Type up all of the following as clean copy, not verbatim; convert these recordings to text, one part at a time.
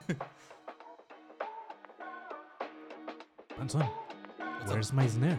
Panzón, where's my snare?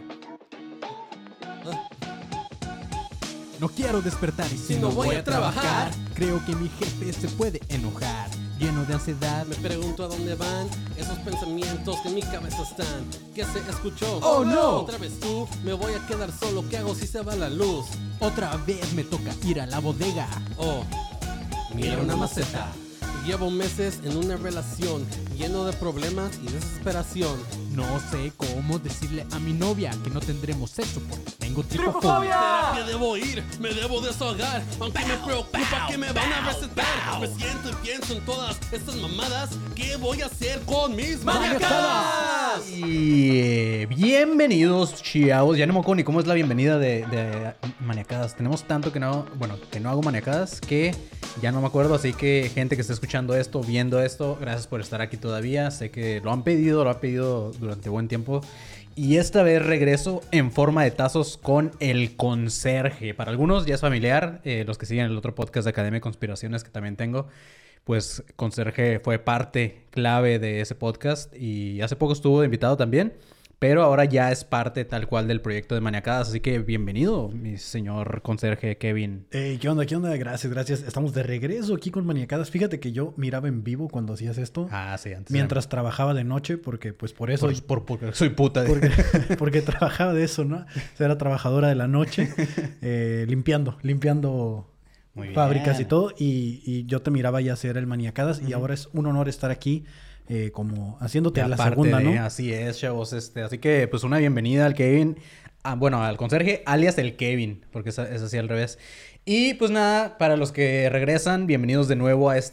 No quiero despertar y si no voy a trabajar, creo que mi jefe se puede enojar. Lleno de ansiedad, Me pregunto a dónde van esos pensamientos que en mi cabeza están. ¿Qué se escuchó? ¡Oh, no! Otra vez tú, me voy a quedar solo. ¿Qué hago si se va la luz? otra vez me toca ir a la bodega. Oh, mira una maceta. Llevo meses en una relación lleno de problemas y desesperación. No sé cómo decirle a mi novia que no tendremos sexo porque tengo tripofobia. ¿Terapia debo ir? Me debo desahogar. Aunque me preocupa que me van a recetar. Me siento y pienso en todas estas mamadas. ¿Qué voy a hacer con mis maniacadas? Y bienvenidos, chavos. Ya no me acuerdo ni cómo es la bienvenida de maniacadas. Tenemos tanto que no hago maniacadas que ya no me acuerdo. Así que gente que está escuchando esto, viendo esto, gracias por estar aquí todavía. Sé que lo han pedido durante buen tiempo. Y esta vez regreso en forma de tazos con el conserje. Para algunos ya es familiar, los que siguen el otro podcast de Academia de Conspiraciones que también tengo. Pues conserje fue parte clave de ese podcast y hace poco estuvo de invitado también. Pero ahora ya es parte tal cual del proyecto de Maniacadas. Así que bienvenido, mi señor conserje Kevin. ¿Qué onda? ¿Qué onda? Gracias. Estamos de regreso aquí con Maniacadas. Fíjate que yo miraba en vivo cuando hacías esto. Ah, sí, antes. Mientras trabajaba de noche, porque pues por eso... Porque soy puta. Porque trabajaba de eso, ¿no? O sea, era trabajadora de la noche, limpiando Muy bien. fábricas y todo. Y yo te miraba ya hacer el Maniacadas. Y ahora es un honor estar aquí como haciéndote a la segunda, ¿no? Así es, chavos. Así que, pues, una bienvenida al Kevin. Al conserje, alias el Kevin, porque es así al revés. Y, pues, nada, para los que regresan, bienvenidos de nuevo a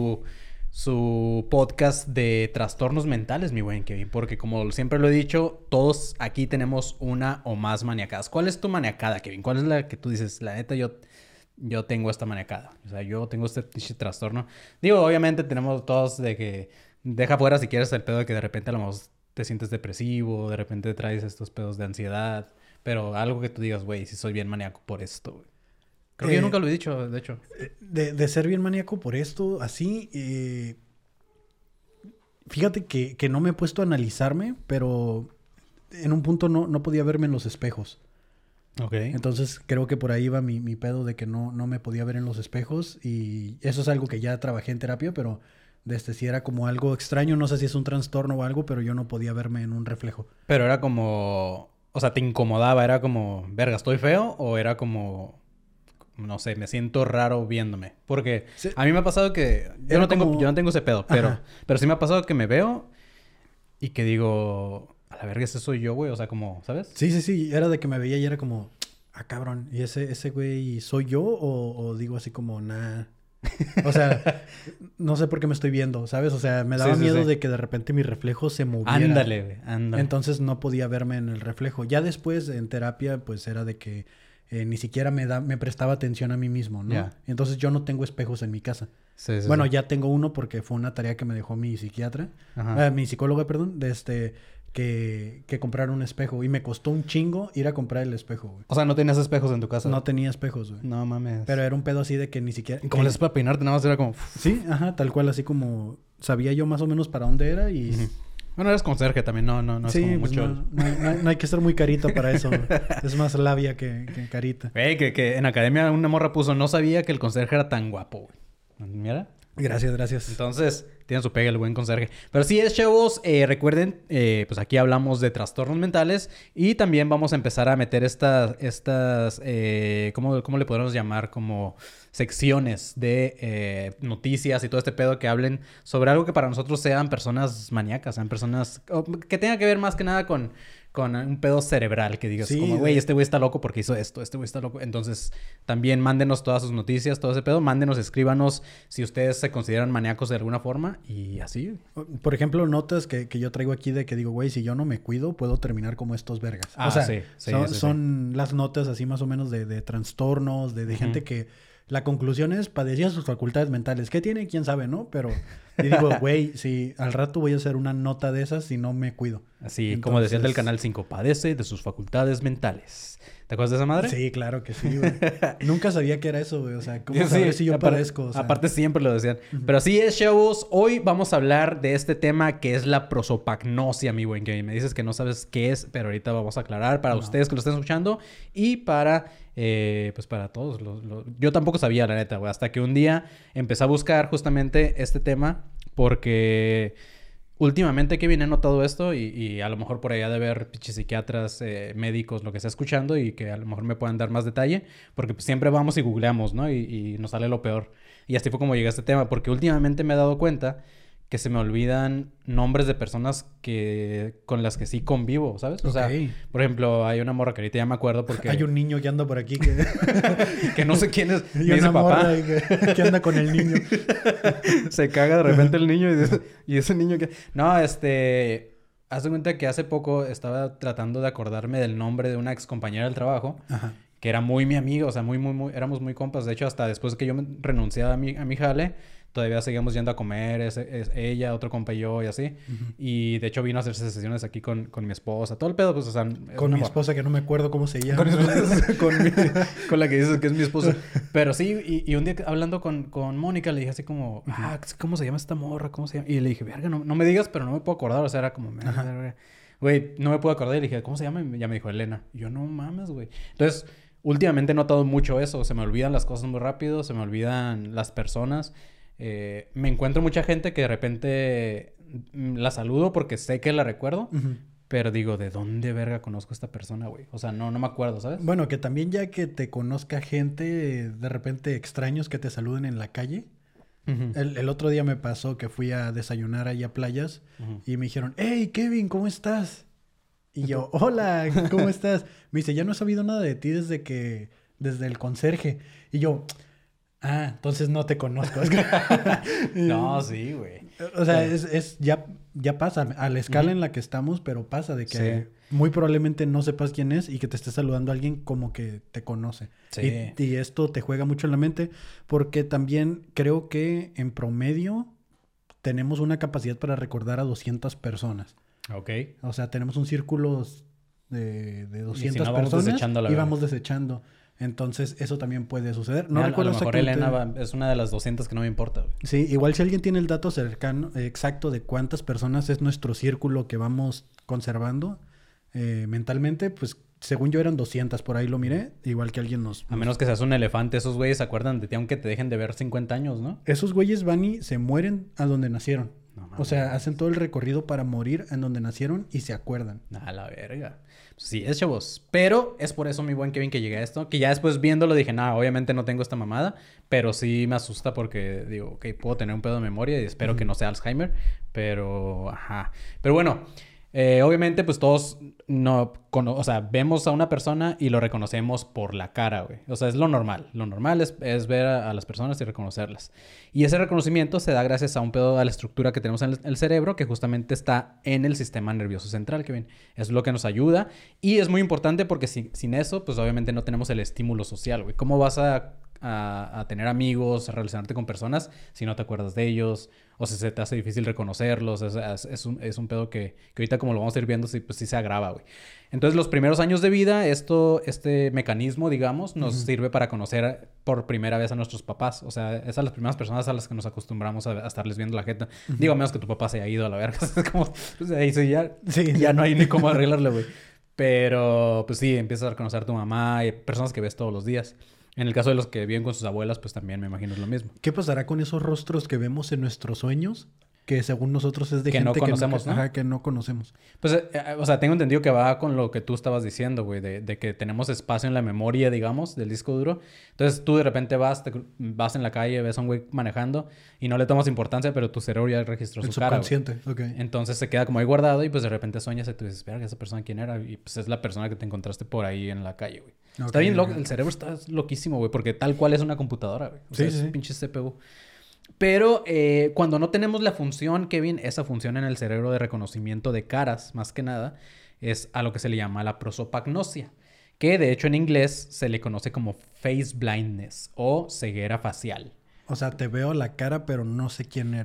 su podcast de trastornos mentales, mi buen Kevin. Porque, como siempre lo he dicho, todos aquí tenemos una o más maniacadas. ¿Cuál es tu maniacada, Kevin? ¿Cuál es la que tú dices? La neta, yo tengo esta maniacada. O sea, yo tengo este trastorno. Digo, obviamente tenemos todos de que... Deja fuera si quieres el pedo de que de repente a lo mejor te sientes depresivo, de repente traes estos pedos de ansiedad, pero algo que tú digas, güey, si soy bien maníaco por esto, güey. Creo que yo nunca lo he dicho, de hecho. De ser bien maníaco por esto, así... Fíjate que no me he puesto a analizarme, pero en un punto no podía verme en los espejos. Ok. Entonces creo que por ahí va mi pedo de que no me podía ver en los espejos. Y eso es algo que ya trabajé en terapia, pero... si era como algo extraño, no sé si es un trastorno o algo, pero yo no podía verme en un reflejo. Pero era como... O sea, ¿te incomodaba? ¿Era como, verga, estoy feo? ¿O era como... No sé, me siento raro viéndome? Porque sí. A mí me ha pasado que... Yo no tengo ese pedo, pero sí me ha pasado que me veo y que digo... A la verga, ese soy yo, güey. O sea, como, ¿sabes? Sí. Era de que me veía y era como... Ah, cabrón. ¿Y ese güey soy yo? O digo así como, nah... O sea, no sé por qué me estoy viendo, ¿sabes? O sea, me daba miedo de que de repente mi reflejo se moviera. Ándale, güey, ándale. Entonces no podía verme en el reflejo. Ya después, en terapia, pues era de que ni siquiera me prestaba atención a mí mismo, ¿no? Yeah. Entonces yo no tengo espejos en mi casa. Bueno, ya tengo uno porque fue una tarea que me dejó mi psiquiatra. Mi psicóloga, perdón, que comprar un espejo. Y me costó un chingo ir a comprar el espejo, güey. O sea, ¿no tenías espejos en tu casa? No tenía espejos, güey. No mames. Pero era un pedo así de que ni siquiera... ¿Cómo les para peinarte? Nada más era como... Sí, tal cual. Así como... Sabía yo más o menos para dónde era y... Bueno, eres conserje también. No sí, es como pues mucho... No hay que ser muy carita para eso. Es más labia que carita. Que en academia una morra puso... No sabía que el conserje era tan guapo, güey. Mira... Gracias. Entonces, tiene su pega el buen conserje. Pero sí es, chavos, recuerden, pues aquí hablamos de trastornos mentales y también vamos a empezar a meter estas ¿cómo le podemos llamar? Como secciones de noticias y todo este pedo que hablen sobre algo que para nosotros sean personas maníacas, sean personas que tengan que ver más que nada con un pedo cerebral, que digas como, güey, este güey está loco porque hizo esto, este güey está loco. Entonces, también mándenos todas sus noticias, todo ese pedo. Mándenos, escríbanos si ustedes se consideran maníacos de alguna forma y así. Por ejemplo, notas que yo traigo aquí de que digo, güey, si yo no me cuido, puedo terminar como estos vergas. O sea, son las notas así más o menos de trastornos, de gente que... La conclusión es, padecía sus facultades mentales. ¿Qué tiene? ¿Quién sabe, no? Pero Y digo, güey, si al rato voy a hacer una nota de esas si no me cuido. Así, Entonces... como decían del Canal 5, padece de sus facultades mentales. ¿Te acuerdas de esa madre? Sí, claro que sí, güey. Nunca sabía que era eso, güey. O sea, ¿cómo Sí, saber si yo aparte, padezco? O sea... aparte siempre lo decían. Pero así es, chavos. Hoy vamos a hablar de este tema que es la prosopagnosia, mi buen Kevin. Me dices que no sabes qué es, pero ahorita vamos a aclarar para ustedes que lo estén escuchando y para... pues para todos. Yo tampoco sabía, la neta, güey. Hasta que un día empecé a buscar justamente este tema porque... Últimamente, Kevin, he notado esto y a lo mejor por allá de ver pinches psiquiatras, médicos, lo que está escuchando y que a lo mejor me puedan dar más detalle, porque pues, siempre vamos y googleamos, ¿no? Y nos sale lo peor. Y así fue como llegué a este tema, porque últimamente me he dado cuenta que se me olvidan nombres de personas con las que sí convivo, ¿sabes? O sea, por ejemplo, hay una morra que ahorita ya me acuerdo porque... Hay un niño que anda por aquí que... que no sé quién es. Y Me dice una papá. morra que anda con el niño. Se caga de repente el niño y ese niño que... No, haz de cuenta que hace poco estaba tratando de acordarme del nombre de una ex compañera del trabajo. Ajá. Que era muy mi amiga, o sea, muy, éramos muy compas. De hecho, hasta después de que yo me renuncié a mi jale, todavía seguíamos yendo a comer, ella, otro compa y yo y así. Y de hecho vino a hacerse sesiones aquí con mi esposa. Todo el pedo, pues, o sea... Con mi esposa, que no me acuerdo cómo se llama. Con la que dices que es mi esposa. Pero sí, y un día hablando con Mónica le dije así como... ¿Cómo se llama esta morra? ¿Cómo se llama? Y le dije, verga, no me digas, pero no me puedo acordar. O sea, era como... Güey, no me puedo acordar. Y le dije, ¿cómo se llama? Y ya me dijo Elena. Y yo, no mames, güey. Entonces... Últimamente he notado mucho eso. Se me olvidan las cosas muy rápido. Se me olvidan las personas. Me encuentro mucha gente que de repente la saludo porque sé que la recuerdo. Pero digo, ¿de dónde verga conozco a esta persona, güey? O sea, no me acuerdo, ¿sabes? Bueno, que también ya que te conozca gente, de repente extraños que te saluden en la calle. El otro día me pasó que fui a desayunar ahí a Playas. Y me dijeron, hey, Kevin, ¿cómo estás? Y yo, hola, ¿cómo estás? Me dice, ya no he sabido nada de ti desde el conserje. Y yo, entonces no te conozco. No, sí, güey. O sea, ya pasa a la escala en la que estamos, pero pasa de que muy probablemente no sepas quién es y que te esté saludando a alguien como que te conoce. Sí. Y esto te juega mucho en la mente porque también creo que en promedio tenemos una capacidad para recordar a 200 personas. Ok. O sea, tenemos un círculo de 200 y si no, personas y vamos desechando. Entonces, eso también puede suceder. No recuerdo a lo mejor Elena es una de las 200 que no me importa, güey. Sí, igual si alguien tiene el dato cercano, exacto de cuántas personas es nuestro círculo que vamos conservando mentalmente, pues según yo eran 200, por ahí lo miré. Igual que alguien A menos que seas un elefante, esos güeyes se acuerdan de ti aunque te dejen de ver 50 años, ¿no? Esos güeyes van y se mueren a donde nacieron. No, o sea, hacen todo el recorrido para morir en donde nacieron y se acuerdan. A la verga. Pues sí, es chavos. Pero es por eso, mi buen Kevin, que llegué a esto. Que ya después viéndolo dije, obviamente no tengo esta mamada. Pero sí me asusta porque digo, ok, puedo tener un pedo de memoria y espero que no sea Alzheimer. Pero, Pero bueno... obviamente, pues todos vemos a una persona y lo reconocemos por la cara, güey. O sea, es lo normal. Lo normal es ver a las personas y reconocerlas. Y ese reconocimiento se da gracias a un pedo, a la estructura que tenemos en el cerebro, que justamente está en el sistema nervioso central, Kevin. Es lo que nos ayuda. Y es muy importante porque sin eso, pues obviamente no tenemos el estímulo social, güey. ¿Cómo vas a tener amigos, a relacionarte con personas si no te acuerdas de ellos o si se te hace difícil reconocerlos? Es un pedo que ahorita, como lo vamos a ir viendo, sí se agrava, güey. Entonces, los primeros años de vida, este mecanismo, digamos, nos sirve para conocer por primera vez a nuestros papás. O sea, esas son las primeras personas a las que nos acostumbramos a estarles viendo la jeta. Digo, a menos que tu papá se haya ido a la verga. Es como, pues ahí sí, ya no hay ni cómo arreglarle, güey. Pero, pues sí, empiezas a reconocer a tu mamá y personas que ves todos los días. En el caso de los que viven con sus abuelas, pues también me imagino es lo mismo. ¿Qué pasará con esos rostros que vemos en nuestros sueños? Que según nosotros es de que gente no conocemos, ¿no? Que no conocemos. Pues, o sea, tengo entendido que va con lo que tú estabas diciendo, güey. De que tenemos espacio en la memoria, digamos, del disco duro. Entonces, tú de repente vas en la calle, ves a un güey manejando y no le tomas importancia, pero tu cerebro ya registró su cara, güey. Subconsciente, ok. Entonces, se queda como ahí guardado y pues de repente sueñas y tú dices, verga, ¿esa persona quién era? Y pues es la persona que te encontraste por ahí en la calle, güey. Okay, está bien loco. El cerebro está loquísimo, güey, porque tal cual es una computadora, güey. O sea, es un pinche CPU. Pero cuando no tenemos la función, Kevin, esa función en el cerebro de reconocimiento de caras, más que nada, es a lo que se le llama la prosopagnosia, que de hecho en inglés se le conoce como face blindness o ceguera facial. O sea, te veo la cara, pero no sé quién eres.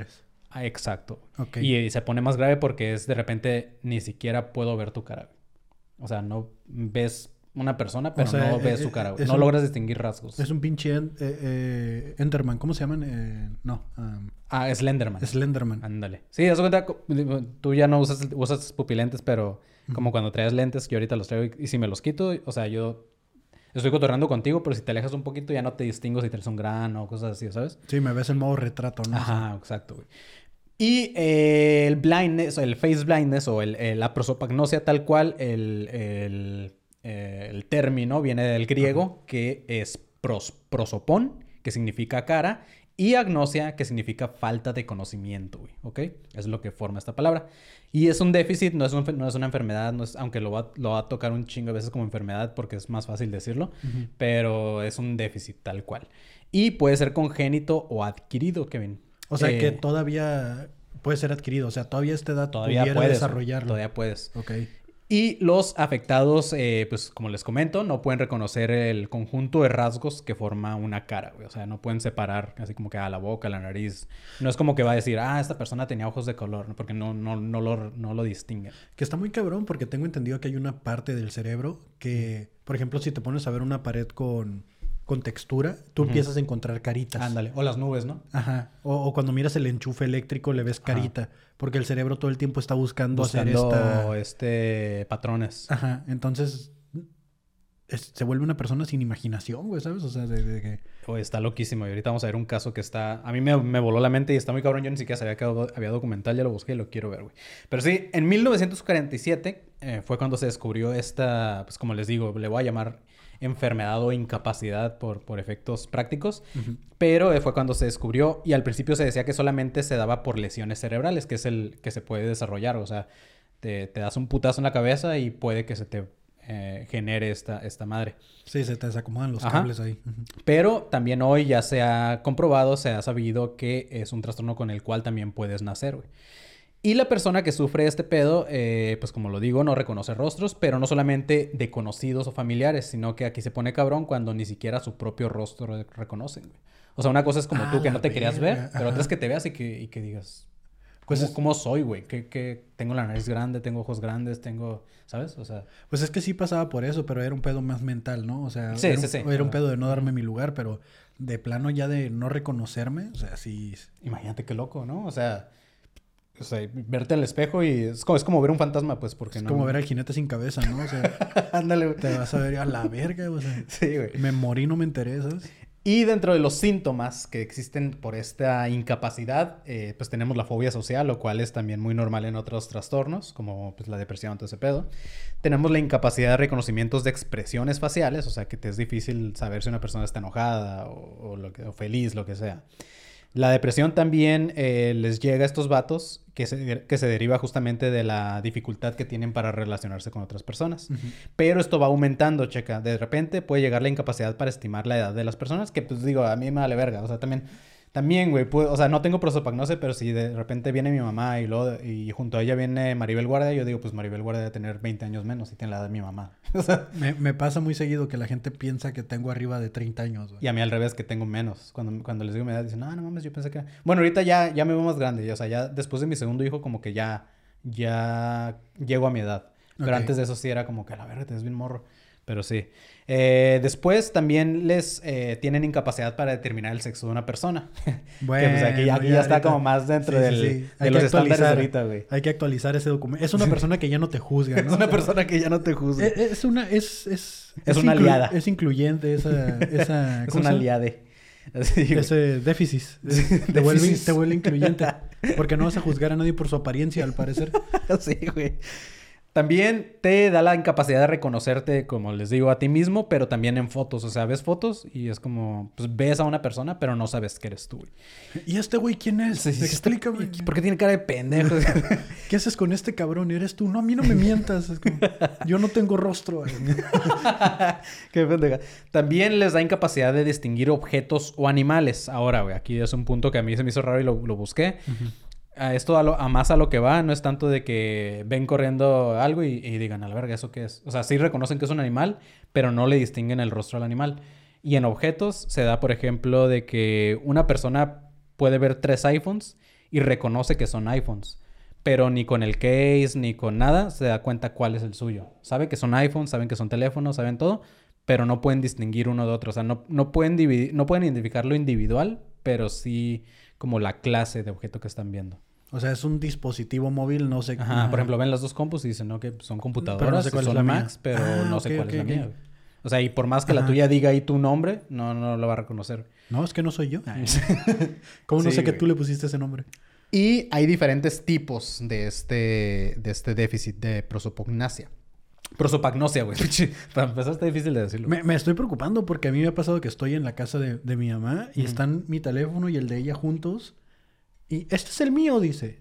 Ah, exacto. Ok. Y se pone más grave porque es de repente ni siquiera puedo ver tu cara, güey. O sea, no ves una persona, pero O sea, no ves su cara, güey. es No un- logras distinguir rasgos. Es un pinche Enderman. ¿Cómo se llaman? No. Slenderman. Slenderman. Ándale. Sí, haz de cuenta, tú ya no usas pupilentes, pero como cuando traes lentes, yo ahorita los traigo y si me los quito, o sea, yo estoy cotorreando contigo, pero si te alejas un poquito ya no te distingo si traes un grano o cosas así, ¿sabes? Sí, me ves en modo retrato, ¿no? Ajá, exacto, güey. Y el blindness, el face blindness o la prosopagnosia tal cual, el término viene del griego, que es prosopón, que significa cara, y agnosia, que significa falta de conocimiento, güey, ¿ok? Es lo que forma esta palabra. Y es un déficit, no es una enfermedad, aunque lo va a tocar un chingo de veces como enfermedad porque es más fácil decirlo, pero es un déficit tal cual. Y puede ser congénito o adquirido, Kevin. O sea, que todavía puede ser adquirido. O sea, todavía a esta edad Todavía pudiera puedes, desarrollarlo. Todavía puedes. Ok. Y los afectados, pues como les comento, no pueden reconocer el conjunto de rasgos que forma una cara, güey. O sea, no pueden separar así como que la boca, la nariz. No es como que va a decir, esta persona tenía ojos de color, ¿no? Porque no lo distinguen. Que está muy cabrón porque tengo entendido que hay una parte del cerebro que, por ejemplo, si te pones a ver una pared con textura, tú empiezas a encontrar caritas. Ándale. O las nubes, ¿no? Ajá. O cuando miras el enchufe eléctrico le ves carita. Porque el cerebro todo el tiempo está buscando hacer patrones. Ajá. Entonces se vuelve una persona sin imaginación, güey, ¿sabes? O sea, de que... Oye, está loquísimo. Y ahorita vamos a ver un caso que está... A mí me voló la mente y está muy cabrón. Yo ni siquiera sabía que había documental. Ya lo busqué y lo quiero ver, güey. Pero sí, en 1947 fue cuando se descubrió esta... Pues como les digo, le voy a llamar enfermedad o incapacidad por efectos prácticos. Pero fue cuando se descubrió y al principio se decía que solamente se daba por lesiones cerebrales, que es el que se puede desarrollar. O sea, te das un putazo en la cabeza y puede que se te genere esta madre. Sí, se te desacomodan los Ajá. cables ahí. Pero también hoy ya se ha comprobado, se ha sabido que es un trastorno con el cual también puedes nacer, güey. Y la persona que sufre este pedo, pues como lo digo, no reconoce rostros, pero no solamente de conocidos o familiares, sino que aquí se pone cabrón cuando ni siquiera su propio rostro reconocen, güey. O sea, una cosa es como tú que no te querías ver, pero otra es que te veas y que digas, ¿cómo soy, güey? Que tengo la nariz grande, tengo ojos grandes, tengo... ¿Sabes? O sea... Pues es que sí pasaba por eso, pero era un pedo más mental, ¿no? O sea, Sí. Era un pedo de no darme mi lugar, pero de plano ya de no reconocerme, o sea, sí... Imagínate qué loco, ¿no? O sea, verte al espejo y es como ver un fantasma, pues, porque Es no... como ver al jinete sin cabeza, ¿no? O sea, Ándale, güey. te vas a ver a la verga, o sea... Sí, güey. Me morí, no me enteré, ¿sabes? Y dentro de los síntomas que existen por esta incapacidad, pues tenemos la fobia social, lo cual es también muy normal en otros trastornos, como pues la depresión, todo ese pedo. Tenemos la incapacidad de reconocimientos de expresiones faciales, o sea, que te es difícil saber si una persona está enojada o feliz, lo que sea. La depresión también les llega a estos vatos que se deriva justamente de la dificultad que tienen para relacionarse con otras personas. Pero esto va aumentando, checa. De repente puede llegar la incapacidad para estimar la edad de las personas, que pues digo, a mí me vale verga. O sea, también, güey, o sea, no tengo prosopagnosia, pero si de repente viene mi mamá y junto a ella viene Maribel Guardia, yo digo, pues Maribel Guardia debe tener 20 años menos y tiene la edad de mi mamá. O sea, Me pasa muy seguido que la gente piensa que tengo arriba de 30 años, güey. y a mí al revés, que tengo menos. Cuando les digo mi edad, dicen, no mames, yo pensé que... Bueno, ahorita ya me veo más grande. O sea, ya después de mi segundo hijo como que ya llego a mi edad. Pero Ok. antes de eso sí era como que a la verga te ves bien morro. Pero sí. Después también les tienen incapacidad para determinar el sexo de una persona. Bueno, que pues aquí ya está ahorita- como más dentro Sí, de Hay los que estándares actualizar, ahorita, güey. Hay que actualizar ese documento. Es una persona que ya no te juzga, ¿no? Es una persona que ya no te juzga. Es una... Es una aliada. Es incluyente esa Es ¿cómo una se llama? aliade. Así, güey. Ese déficit. Te vuelve incluyente. Porque no vas a juzgar a nadie por su apariencia, al parecer. Sí, güey. También te da la incapacidad de reconocerte, como les digo, a ti mismo, pero también en fotos. O sea, ves fotos y es como, pues ves a una persona, pero no sabes que eres tú, güey. ¿Y este güey quién es? Explícame. ¿Por qué tiene cara de pendejo? ¿Qué haces con este cabrón? ¿Eres tú? No, a mí no me mientas. Es como, yo no tengo rostro. Qué pendeja. También les da incapacidad de distinguir objetos o animales. Ahora, güey, aquí es un punto que a mí se me hizo raro y lo busqué. Esto a más a lo que va, no es tanto de que ven corriendo algo y digan, a la verga, ¿eso qué es? O sea, sí reconocen que es un animal, pero no le distinguen el rostro al animal. Y en objetos se da, por ejemplo, de que una persona puede ver 3 iPhones y reconoce que son iPhones. Pero ni con el case, ni con nada, se da cuenta cuál es el suyo. Sabe que son iPhones, saben que son teléfonos, saben todo, pero no pueden distinguir uno de otro. O sea, no pueden identificar lo individual, pero sí como la clase de objeto que están viendo. O sea, es un dispositivo móvil, no sé... Ajá, por ejemplo, ven las dos compus y dicen, no, que son computadoras, pero no sé cuál son es la Macs, mía. pero no sé cuál es la mía. Ok. O sea, y por más que la tuya diga ahí tu nombre, no lo va a reconocer. No, es que no soy yo. ¿Cómo no Sí, sé que güey. tú le pusiste ese nombre? Y hay diferentes tipos de este déficit de prosopagnosia. Prosopagnosia, güey. Para empezar está difícil de decirlo. Me estoy preocupando porque a mí me ha pasado que estoy en la casa de mi mamá y están mi teléfono y el de ella juntos. Y este es el mío, dice.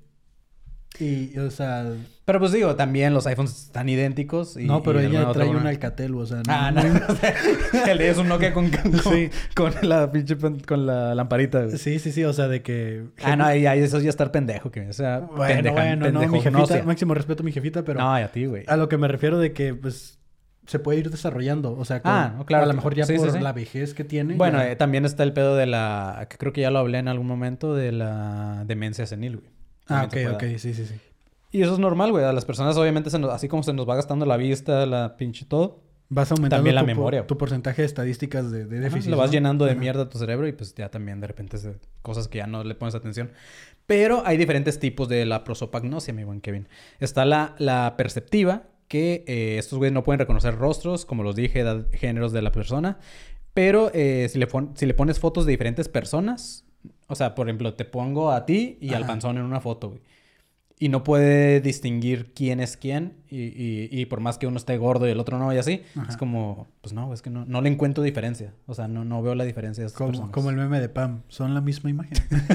Y, o sea... Pero pues digo, también los iPhones están idénticos. no, pero de ella alguna otra trae un forma- Alcatel, o sea... No. El de ella es un Nokia con Sí. con la pinche con la lamparita, güey. Sí, o sea, de que... No, ahí eso ya estar pendejo, que o sea, Bueno, no, mi jefita, pendejognosia. máximo respeto a mi jefita, pero... No, y a ti, güey. A lo que me refiero de que, pues, se puede ir desarrollando. O sea, no, claro. a lo mejor ya Sí, por sí. la vejez que tiene. Bueno, ya... también está el pedo de la... que creo que ya lo hablé en algún momento, de la demencia senil, güey. Ah, También se puede dar. ok, sí. Y eso es normal, güey. A las personas obviamente así como se nos va gastando la vista, la pinche todo. Vas aumentando También la memoria. tu porcentaje de estadísticas de Ajá, déficit. lo vas ¿no? llenando de Ajá. mierda a tu cerebro y pues ya también de repente es cosas que ya no le pones atención. Pero hay diferentes tipos de la prosopagnosia, mi buen Kevin. Está la perceptiva, que estos güeyes no pueden reconocer rostros, como los dije, edad, géneros de la persona. Pero si le pones fotos de diferentes personas, o sea, por ejemplo, te pongo a ti y al panzón en una foto, güey. Y no puede distinguir quién es quién. Y por más que uno esté gordo y el otro no, y así. Ajá. Es como... Pues no, es que no le encuentro diferencia. O sea, no veo la diferencia de estas personas. Como el meme de Pam. Son la misma imagen.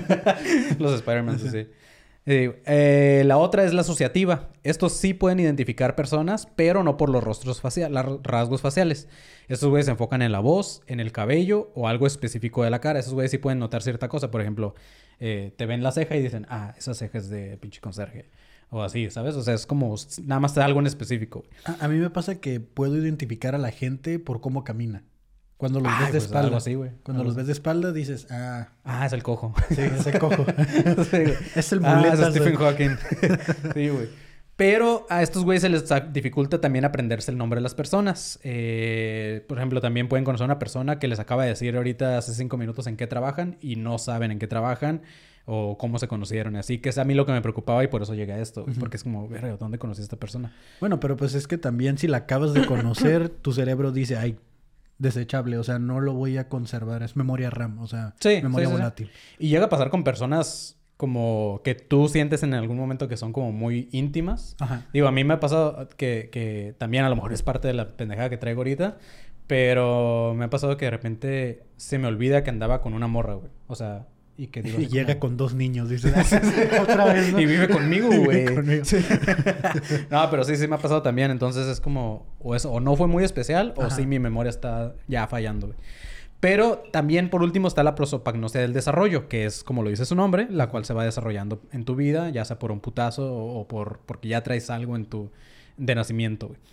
Los Spider-Man, sí. La otra es la asociativa. Estos sí pueden identificar personas, pero no por los rasgos faciales. Estos güeyes se enfocan en la voz, en el cabello o algo específico de la cara. Esos güeyes sí pueden notar cierta cosa. Por ejemplo, te ven la ceja y dicen, esa ceja es de pinche conserje. O así, ¿sabes? O sea, es como nada más algo en específico. A mí me pasa que puedo identificar a la gente por cómo camina. Cuando los ves de pues, espalda. algo así, güey. Cuando Algo los ves de espalda dices, es el cojo. sí, ese cojo. Sí, güey. Es el Es muletas. Stephen Hawking. Sí, güey. Pero a estos güeyes se les dificulta también aprenderse el nombre de las personas. Por ejemplo, también pueden conocer a una persona que les acaba de decir ahorita hace 5 minutos en qué trabajan y no saben en qué trabajan o cómo se conocieron. Así que es a mí lo que me preocupaba y por eso llegué a esto. Porque es como, verga, ¿dónde conocí a esta persona? Bueno, pero pues es que también si la acabas de conocer, tu cerebro dice, ay, desechable. O sea, no lo voy a conservar. Es memoria RAM. O sea, memoria volátil. Y llega a pasar con personas como que tú sientes en algún momento que son como muy íntimas. Ajá. Digo, a mí me ha pasado que también a lo mejor es parte de la pendejada que traigo ahorita, pero me ha pasado que de repente se me olvida que andaba con una morra, güey. O sea, y que digo... Y así llega como... con 2 niños, dice. Otra vez, ¿no? Y vive conmigo, güey. Vive conmigo. Sí. No, pero sí me ha pasado también. Entonces es como... O no fue muy especial, o sí mi memoria está ya fallando, güey. Pero también, por último, está la prosopagnosia del desarrollo, que es, como lo dice su nombre, la cual se va desarrollando en tu vida, ya sea por un putazo o porque ya traes algo de nacimiento, güey.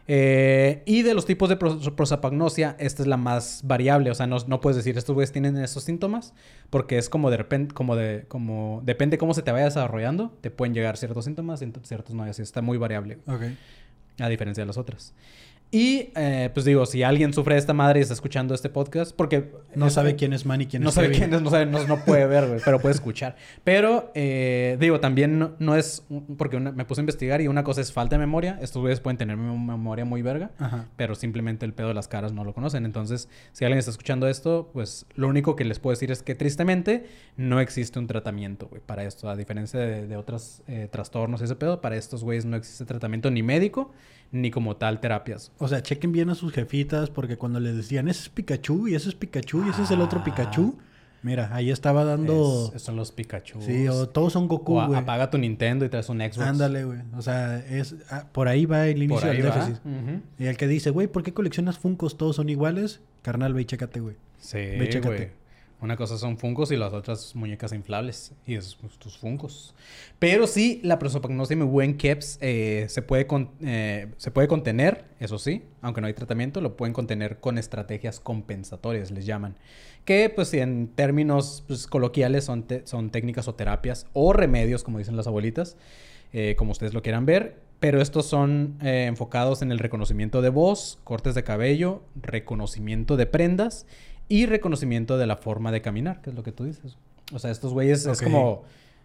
Y de los tipos de prosopagnosia, esta es la más variable. O sea, no puedes decir, estos güeyes tienen esos síntomas, porque es como de repente, depende cómo se te vaya desarrollando, te pueden llegar ciertos síntomas y ciertos no. Y así está muy variable, Ok. a diferencia de las otras. Y, pues digo, si alguien sufre de esta madre y está escuchando este podcast, porque... No sabe quién es Manny, quién no es sabe Kevin. quién es, no puede ver, güey, pero puede escuchar. Pero, digo, también no es... Porque me puse a investigar y una cosa es falta de memoria. Estos güeyes pueden tener memoria muy verga, Ajá. pero simplemente el pedo de las caras no lo conocen. Entonces, si alguien está escuchando esto, pues lo único que les puedo decir es que tristemente no existe un tratamiento, güey, para esto. A diferencia de otros trastornos y ese pedo, para estos güeyes no existe tratamiento ni médico ni como tal terapias. O sea, chequen bien a sus jefitas porque cuando les decían, ese es Pikachu y ese es Pikachu y ese es el otro Pikachu. Mira, ahí estaba dando... Esos son los Pikachu. Sí, o todos son Goku, O güey. apaga tu Nintendo y traes un Xbox. Ándale, güey. O sea, por ahí va el inicio Por ahí del va. déficit. Ujú. Y el que dice, güey, ¿por qué coleccionas Funkos? Todos son iguales. Carnal, ve y chécate, güey. Sí, Ve, chécate. güey. Una cosa son Funkos y las otras muñecas inflables. Y esos pues, tus Funkos. Pero sí, la prosopagnosia, mi buen Keps, se puede contener, eso sí, aunque no hay tratamiento, lo pueden contener con estrategias compensatorias, les llaman. Que, pues, en términos pues, coloquiales son técnicas o terapias o remedios, como dicen las abuelitas, como ustedes lo quieran ver. Pero estos son enfocados en el reconocimiento de voz, cortes de cabello, reconocimiento de prendas y reconocimiento de la forma de caminar, que es lo que tú dices. O sea, estos güeyes es como...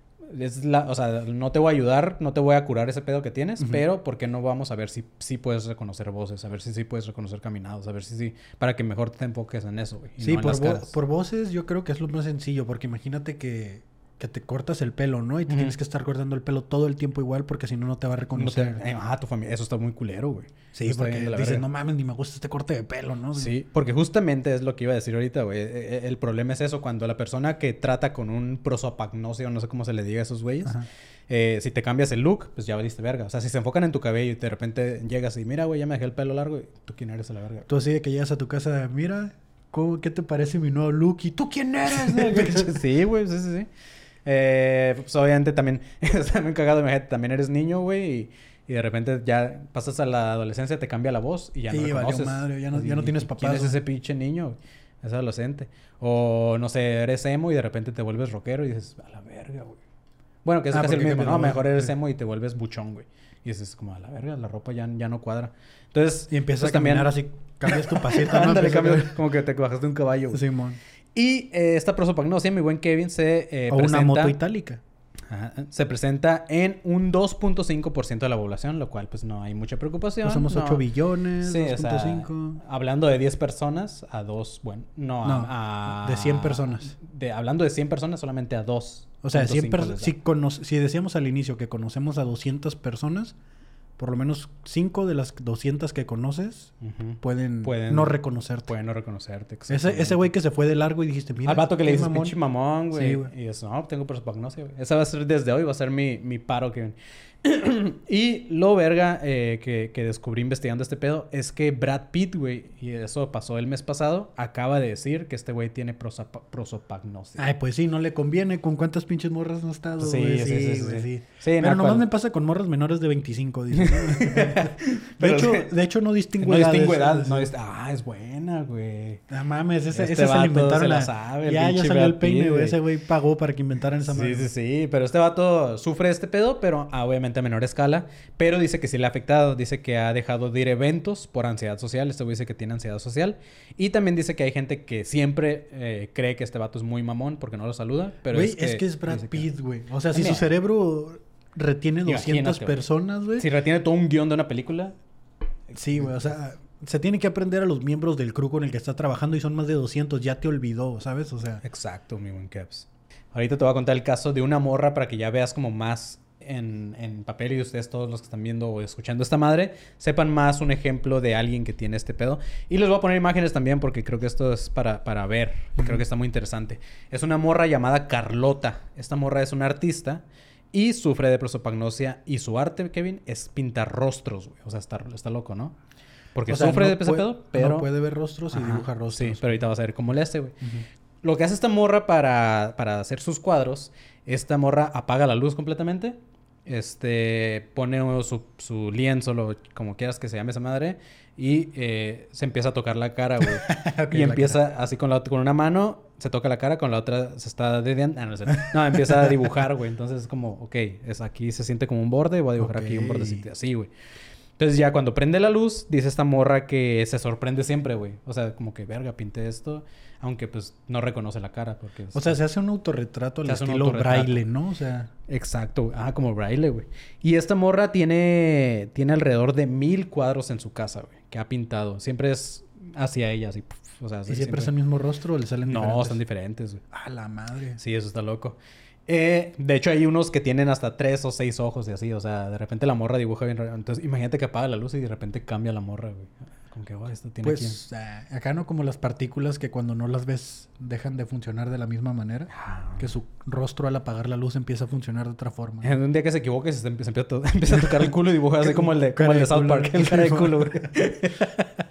o sea, no te voy a ayudar, no te voy a curar ese pedo que tienes, pero ¿por qué no vamos a ver si puedes reconocer voces? A ver si puedes reconocer caminados, a ver si para que mejor te enfoques en eso, güey. Sí, no por voces yo creo que es lo más sencillo, porque imagínate que te cortas el pelo, ¿no? Y te tienes que estar cortando el pelo todo el tiempo igual, porque si no, no te va a reconocer. Tu familia. Eso está muy culero, güey. Sí, porque dices, no mames, ni me gusta este corte de pelo, ¿no? Sí, porque justamente es lo que iba a decir ahorita, güey. El problema es eso, cuando la persona que trata con un prosopagnosia, o no sé cómo se le diga a esos güeyes, si te cambias el look, pues ya valiste verga. O sea, si se enfocan en tu cabello y de repente llegas y mira, güey, ya me dejé el pelo largo, y ¿tú quién eres a la verga? Tú así de que llegas a tu casa, mira, ¿qué te parece mi nuevo look? ¿Y tú quién eres? Sí, güey, sí. Pues obviamente también está muy cagado, imagínate, también eres niño, güey, y de repente ya pasas a la adolescencia, te cambia la voz y ya no reconoces. Madre, ya no tienes papás. ¿Quién es ese pinche niño? Es adolescente. O, no sé, eres emo y de repente te vuelves rockero y dices, a la verga, güey. Bueno, que es casi el mismo, ¿no? Mejor eres emo y te vuelves buchón, güey. Y dices, como, a la verga, la ropa ya no cuadra. Entonces... Y empiezas a caminar así, cambias tu pasito, ¿no? Ándale, como que te bajaste un caballo, güey. Simón. Y esta prosopagnosia, mi buen Kevin, se o presenta... una moto itálica. Se presenta en un 2.5% de la población, lo cual, pues, no hay mucha preocupación. Pues somos 8 billones, sí, 2.5. O sea, hablando de 10 personas, a 2... Bueno, de 100 personas. Hablando de 100 personas, solamente a 2. O sea, si decíamos al inicio que conocemos a 200 personas... Por lo menos 5 de las 200 que conoces pueden no reconocerte. Pueden no reconocerte. Ese güey que se fue de largo y dijiste, mira... Al vato que le dices, pinche mamón, güey. Sí, güey. Y eso, no, tengo prosopagnosia, güey. Esa va a ser desde hoy, va a ser mi paro, Kevin. Y lo verga que descubrí investigando este pedo es que Brad Pitt, güey, y eso pasó el mes pasado, acaba de decir que este güey tiene prosopagnosia. Ay, pues sí, no le conviene. ¿Con cuántas pinches morras no ha estado? Sí. Pero nomás me pasa con morras menores de 25, dice. de hecho, no distingo edades. Es buena, güey. No mames, ese se le inventaron la sabe. Ya salió el peine, güey. Ese güey pagó para que inventaran esa madre. Sí. Pero este vato sufre este pedo, pero obviamente a menor escala, pero dice que sí le ha afectado, dice que ha dejado de ir a eventos por ansiedad social, este güey dice que tiene ansiedad social, y también dice que hay gente que siempre cree que este vato es muy mamón porque no lo saluda, pero güey, es que es Brad Pitt, güey. O sea, si su cerebro retiene 200 personas, güey. Si retiene todo un guión de una película. Sí, güey, o sea, se tiene que aprender a los miembros del crew con el que está trabajando y son más de 200, ya te olvidó, ¿sabes? O sea... Exacto, mi buen Caps. Ahorita te voy a contar el caso de una morra para que ya veas como más... En papel y ustedes todos los que están viendo o escuchando esta madre sepan más un ejemplo de alguien que tiene este pedo, y les voy a poner imágenes también porque creo que esto es para ver, creo que está muy interesante. Es una morra llamada Carlota. Esta morra es una artista y sufre de prosopagnosia, y su arte, Kevin, es pintar rostros, güey. O sea, está loco, ¿no? Porque sufre de ese pedo, pero no puede ver rostros y dibuja rostros. Sí, pero ahorita vas a ver cómo le hace, güey. Lo que hace esta morra para hacer sus cuadros, esta morra apaga la luz completamente. Pone su lienzo, como quieras que se llame esa madre, y se empieza a tocar la cara, güey. Okay, y empieza así con una mano, se toca la cara, con la otra se está dediando. No, empieza a dibujar, güey. Entonces es como, ok, aquí se siente como un borde, voy a dibujar aquí un bordecito así, güey. Entonces ya cuando prende la luz, dice esta morra que se sorprende siempre, güey. O sea, como que, verga, pinté esto. Aunque, pues, no reconoce la cara porque... O sea, se hace un autorretrato al estilo Braille, ¿no? O sea... Exacto. Como Braille, güey. Y esta morra tiene alrededor de 1000 cuadros en su casa, güey. Que ha pintado. Siempre es hacia ella, así. O sea, ¿Y siempre es el mismo rostro o le salen diferentes? No, están diferentes, güey. ¡A la madre! Sí, eso está loco. De hecho, hay unos que tienen hasta 3 o 6 ojos y así. O sea, de repente la morra dibuja bien raro. Entonces, imagínate que apaga la luz y de repente cambia la morra, güey. Como que, esto tiene pues, acá no como las partículas que cuando no las ves dejan de funcionar de la misma manera. Que su rostro al apagar la luz empieza a funcionar de otra forma. En un día que se equivoque se empieza a tocar el culo y dibuja así como el de South Park. El cara de culo, güey.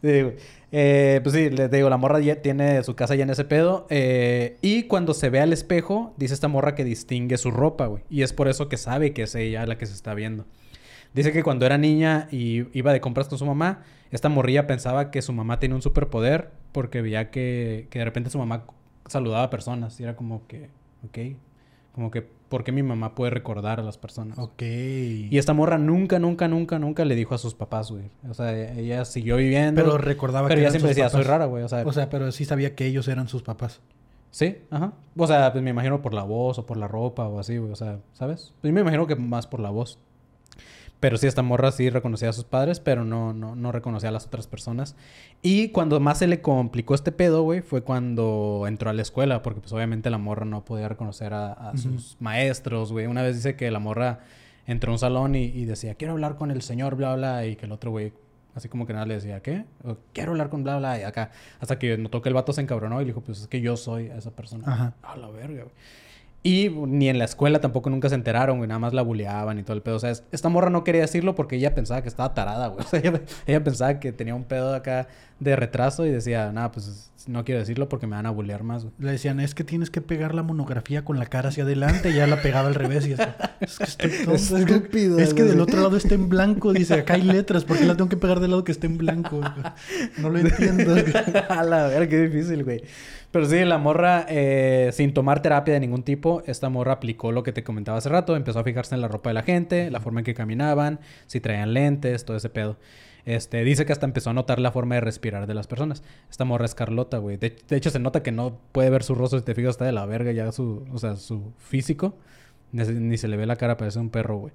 Digo, pues sí, les digo, la morra ya tiene su casa ya en ese pedo. Y cuando se ve al espejo, dice esta morra que distingue su ropa, güey. Y es por eso que sabe que es ella la que se está viendo. Dice que cuando era niña y iba de compras con su mamá, esta morrilla pensaba que su mamá tenía un superpoder porque veía que de repente su mamá saludaba a personas. Y era como que, ok, como que, ¿por qué mi mamá puede recordar a las personas? Ok. Y esta morra nunca le dijo a sus papás, güey. O sea, ella siguió viviendo. Pero recordaba pero que ella eran siempre sus decía, papás. soy rara, güey. O sea, pero sí sabía que ellos eran sus papás. Sí, ajá. O sea, pues me imagino por la voz o por la ropa o así, güey. O sea, ¿sabes? Pues me imagino que más por la voz. Pero sí, esta morra sí reconocía a sus padres, pero no reconocía a las otras personas. Y cuando más se le complicó este pedo, güey, fue cuando entró a la escuela. Porque, pues, obviamente la morra no podía reconocer a sus maestros, güey. Una vez dice que la morra entró a un salón y decía, quiero hablar con el señor, bla, bla. Y que el otro güey, así como que nada, le decía, ¿qué? Quiero hablar con bla, bla. Y acá, hasta que notó que el vato se encabronó y le dijo, pues, es que yo soy esa persona. Ajá. A la verga, güey. Y ni en la escuela tampoco nunca se enteraron, güey. Nada más la buleaban y todo el pedo. O sea, esta morra no quería decirlo porque ella pensaba que estaba tarada, güey. O sea, ella pensaba que tenía un pedo acá de retraso y decía, nada, pues no quiero decirlo porque me van a bulear más, güey. Le decían, es que tienes que pegar la monografía con la cara hacia adelante. Y ya la pegaba al revés. Y decía, es que estoy tonto. Es estúpido, Es que güey. del otro lado está en blanco. Dice, acá hay letras. ¿Por qué la tengo que pegar del lado que está en blanco? No lo entiendo. A la verga, qué difícil, güey. Pero sí, la morra, sin tomar terapia de ningún tipo, esta morra aplicó lo que te comentaba hace rato. Empezó a fijarse en la ropa de la gente, la forma en que caminaban, si traían lentes, todo ese pedo. Dice que hasta empezó a notar la forma de respirar de las personas. Esta morra es Carlota, güey. De hecho, se nota que no puede ver su rostro. Si te fijas, está de la verga ya su físico. Ni se le ve la cara, parece un perro, güey.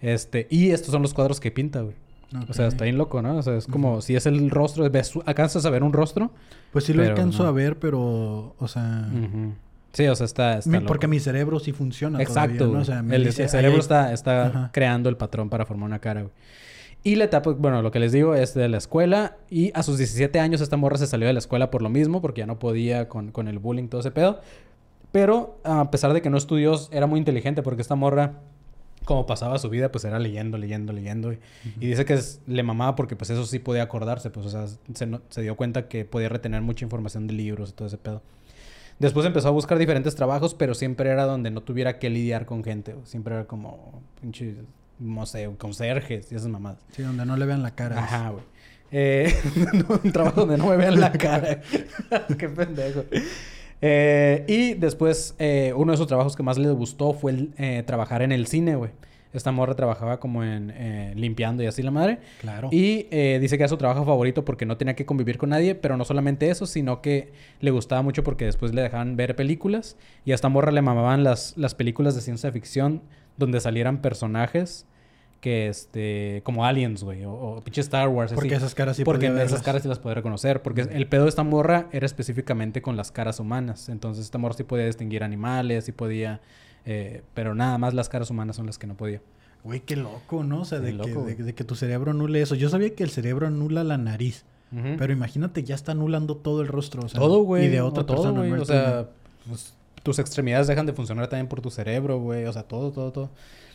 Y estos son los cuadros que pinta, güey. Okay. O sea, está bien loco, ¿no? O sea, es como si es el rostro. ¿Alcanzas a ver un rostro? Pues sí lo Pero alcanzo no. a ver, pero, o sea... Ujú. Sí, o sea, está porque loco. mi cerebro sí funciona Exacto, todavía, ¿no? güey. O sea, me El dice, cerebro "Ay, está Ajá. creando el patrón para formar una cara, güey. Y la etapa, bueno, lo que les digo es de la escuela. Y a sus 17 años esta morra se salió de la escuela por lo mismo, porque ya no podía con el bullying, todo ese pedo. Pero a pesar de que no estudió, era muy inteligente porque esta morra, como pasaba su vida, pues era leyendo. Y dice que le mamaba porque pues eso sí podía acordarse. Pues, o sea, se dio cuenta que podía retener mucha información de libros y todo ese pedo. Después empezó a buscar diferentes trabajos, pero siempre era donde no tuviera que lidiar con gente. Siempre era como pinche, no sé, conserjes y esas mamadas. Sí, donde no le vean la cara. Ajá, güey. Un trabajo donde no me vean la cara. Qué pendejo. Y después, uno de sus trabajos que más le gustó fue trabajar en el cine, güey. Esta morra trabajaba como en limpiando y así la madre. Claro. Y dice que era su trabajo favorito porque no tenía que convivir con nadie. Pero no solamente eso, sino que le gustaba mucho porque después le dejaban ver películas. Y a esta morra le mamaban las películas de ciencia ficción donde salieran personajes que como aliens, güey, o pinche Star Wars. Porque así. esas caras sí Porque podía esas verlas. caras sí las podía reconocer. Porque el pedo de esta morra era específicamente con las caras humanas. Entonces esta morra sí podía distinguir animales, sí podía... pero nada más las caras humanas son las que no podía. Güey, qué loco, ¿no? O sea, Sí, de loco, que, güey. de que tu cerebro anule eso. Yo sabía que el cerebro anula la nariz. Ujú. Pero imagínate, ya está anulando todo el rostro. O sea, Todo, güey. Y de otra todo, persona, güey. no el O tuyo. sea, pues, tus extremidades dejan de funcionar también por tu cerebro, güey. O sea, todo.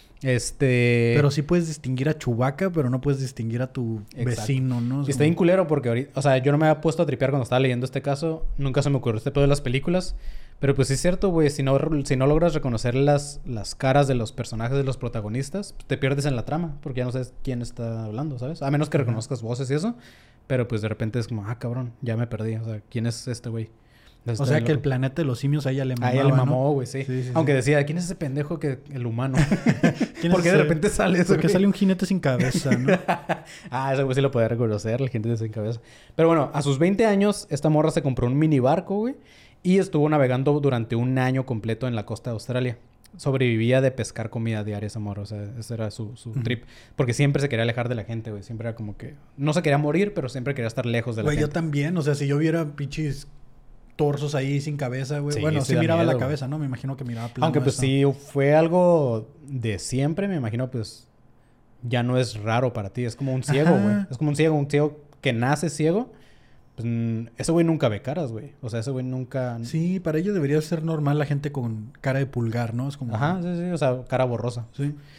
Pero sí puedes distinguir a Chewbacca, pero no puedes distinguir a tu Exacto. vecino, ¿no? Es Y está como- bien culero porque ahorita... O sea, yo no me había puesto a tripear cuando estaba leyendo este caso. Nunca se me ocurrió este pedo de las películas. Pero pues sí es cierto, güey. Si no logras reconocer las caras de los personajes, de los protagonistas, te pierdes en la trama. Porque ya no sabes quién está hablando, ¿sabes? A menos que reconozcas voces y eso. Pero pues de repente es como... Ah, cabrón. Ya me perdí. O sea, ¿quién es este güey? O sea, que el planeta de los simios a ella le mamaba, A ella le ¿no? mamó, güey, sí. Sí. Aunque decía, ¿quién es ese pendejo que el humano? ¿Quién ¿Por es qué de ese? repente sale eso? ¿Por qué güey? sale un jinete sin cabeza, no? Ese güey sí lo podía reconocer, la gente sin cabeza. Pero bueno, a sus 20 años, esta morra se compró un mini barco, güey. Y estuvo navegando durante un año completo en la costa de Australia. Sobrevivía de pescar comida diaria esa morra. O sea, ese era su trip. Porque siempre se quería alejar de la gente, güey. Siempre era como que... No se quería morir, pero siempre quería estar lejos de la Güey, yo gente. también. O sea, si yo viera pinches torsos ahí sin cabeza, güey. Sí, Bueno, sí sí da miraba miedo, la güey. cabeza, ¿no? Me imagino que miraba plano Aunque pues eso. sí fue algo de siempre, me imagino pues... Ya no es raro para ti. Es como un ciego, Ajá. güey. Es como un ciego que nace ciego. Pues, ese güey nunca ve caras, güey. O sea, ese güey nunca... Sí, para ello debería ser normal la gente con cara de pulgar, ¿no? Es como... Ajá, sí. O sea, cara borrosa. Sí.